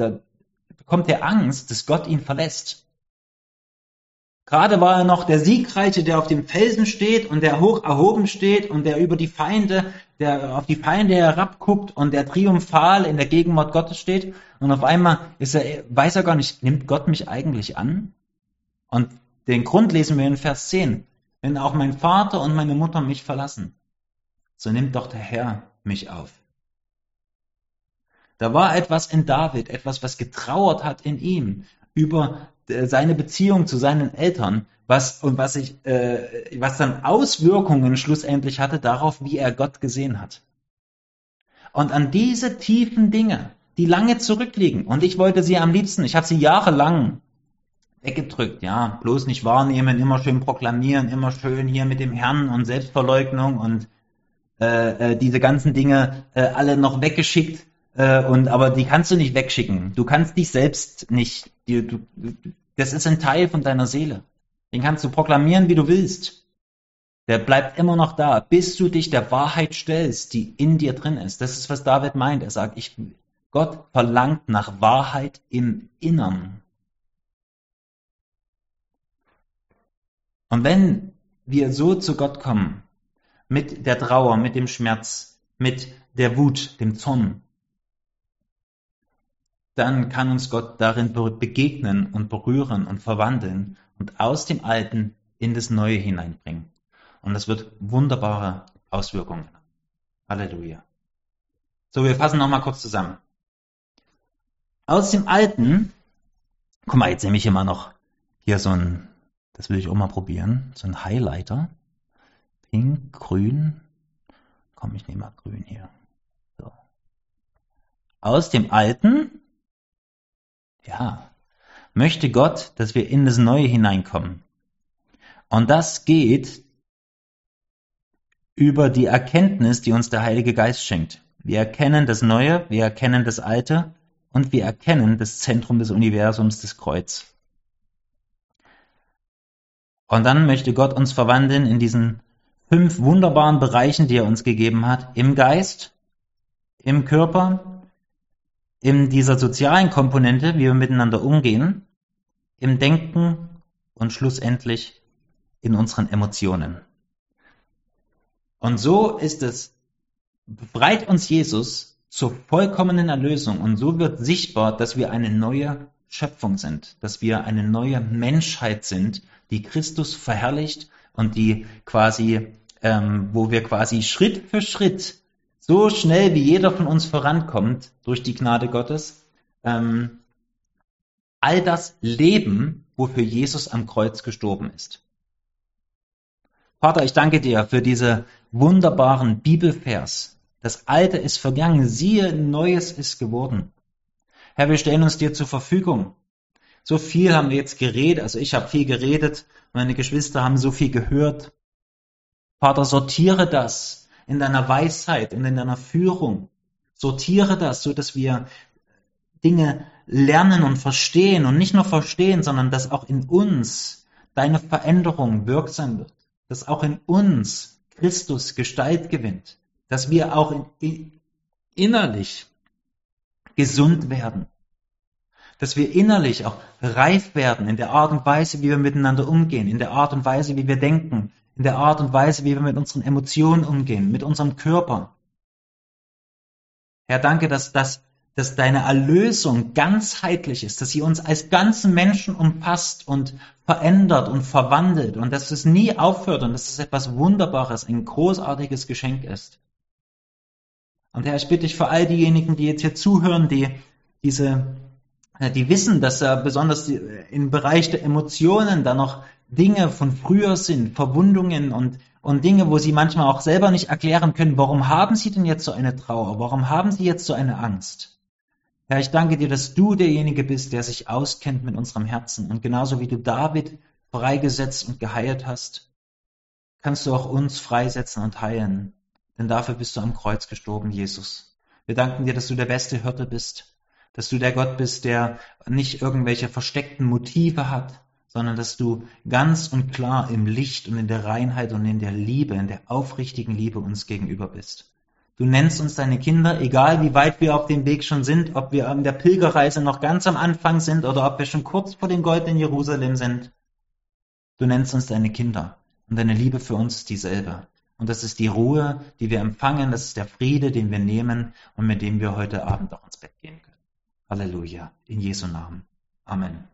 dass Gott ihn verlässt. Gerade war er noch der Siegreiche, der auf dem Felsen steht und der hoch erhoben steht und der der auf die Feinde herabguckt und der triumphal in der Gegenwart Gottes steht. Und auf einmal weiß er gar nicht, nimmt Gott mich eigentlich an? Und den Grund lesen wir in Vers 10. Wenn auch mein Vater und meine Mutter mich verlassen, so nimmt doch der Herr mich auf. Da war etwas in David, etwas, was getrauert hat in ihm über seine Beziehung zu seinen Eltern, was dann Auswirkungen schlussendlich hatte darauf, wie er Gott gesehen hat. Und an diese tiefen Dinge, die lange zurückliegen, und ich wollte sie am liebsten, ich habe sie jahrelang weggedrückt, ja, bloß nicht wahrnehmen, immer schön proklamieren, immer schön hier mit dem Herrn und Selbstverleugnung und diese ganzen Dinge alle noch weggeschickt. Aber die kannst du nicht wegschicken. Du kannst dich selbst nicht. Das ist ein Teil von deiner Seele. Den kannst du proklamieren, wie du willst. Der bleibt immer noch da, bis du dich der Wahrheit stellst, die in dir drin ist. Das ist, was David meint. Er sagt, Gott verlangt nach Wahrheit im Innern. Und wenn wir so zu Gott kommen, mit der Trauer, mit dem Schmerz, mit der Wut, dem Zorn, dann kann uns Gott darin begegnen und berühren und verwandeln und aus dem Alten in das Neue hineinbringen. Und das wird wunderbare Auswirkungen haben. Halleluja. So, wir fassen nochmal kurz zusammen. Aus dem Alten, guck mal, jetzt nehme ich immer noch hier das will ich auch mal probieren, so ein Highlighter. Pink, grün. Komm, ich nehme mal grün hier. So. Aus dem Alten, ja, möchte Gott, dass wir in das Neue hineinkommen. Und das geht über die Erkenntnis, die uns der Heilige Geist schenkt. Wir erkennen das Neue, wir erkennen das Alte und wir erkennen das Zentrum des Universums, das Kreuz. Und dann möchte Gott uns verwandeln in diesen 5 wunderbaren Bereichen, die er uns gegeben hat, im Geist, im Körper, in dieser sozialen Komponente, wie wir miteinander umgehen, im Denken und schlussendlich in unseren Emotionen. Und so befreit uns Jesus zur vollkommenen Erlösung und so wird sichtbar, dass wir eine neue Schöpfung sind, dass wir eine neue Menschheit sind, die Christus verherrlicht und die quasi, wo wir quasi Schritt für Schritt, so schnell wie jeder von uns vorankommt durch die Gnade Gottes, all das leben, wofür Jesus am Kreuz gestorben ist. Vater, ich danke dir für diese wunderbaren Bibelvers. Das Alte ist vergangen, siehe, Neues ist geworden. Herr, wir stellen uns dir zur Verfügung. So viel haben wir jetzt geredet, also ich habe viel geredet, meine Geschwister haben so viel gehört. Vater, sortiere das in deiner Weisheit und in deiner Führung. Sortiere das, so dass wir Dinge lernen und verstehen und nicht nur verstehen, sondern dass auch in uns deine Veränderung wirksam wird. Dass auch in uns Christus Gestalt gewinnt. Dass wir auch innerlich gesund werden. Dass wir innerlich auch reif werden in der Art und Weise, wie wir miteinander umgehen, in der Art und Weise, wie wir denken, in der Art und Weise, wie wir mit unseren Emotionen umgehen, mit unserem Körper. Herr, danke, dass deine Erlösung ganzheitlich ist, dass sie uns als ganzen Menschen umfasst und verändert und verwandelt und dass es nie aufhört und dass es etwas Wunderbares, ein großartiges Geschenk ist. Und Herr, ich bitte dich für all diejenigen, die jetzt hier zuhören, die wissen, dass da besonders im Bereich der Emotionen da noch Dinge von früher sind, Verwundungen und Dinge, wo sie manchmal auch selber nicht erklären können, warum haben sie denn jetzt so eine Trauer, warum haben sie jetzt so eine Angst? Herr, ich danke dir, dass du derjenige bist, der sich auskennt mit unserem Herzen und genauso wie du David freigesetzt und geheilt hast, kannst du auch uns freisetzen und heilen, denn dafür bist du am Kreuz gestorben, Jesus. Wir danken dir, dass du der beste Hirte bist, dass du der Gott bist, der nicht irgendwelche versteckten Motive hat, sondern dass du ganz und klar im Licht und in der Reinheit und in der Liebe, in der aufrichtigen Liebe uns gegenüber bist. Du nennst uns deine Kinder, egal wie weit wir auf dem Weg schon sind, ob wir an der Pilgerreise noch ganz am Anfang sind oder ob wir schon kurz vor dem goldenen Jerusalem sind. Du nennst uns deine Kinder und deine Liebe für uns ist dieselbe. Und das ist die Ruhe, die wir empfangen, das ist der Friede, den wir nehmen und mit dem wir heute Abend auch ins Bett gehen können. Halleluja, in Jesu Namen. Amen.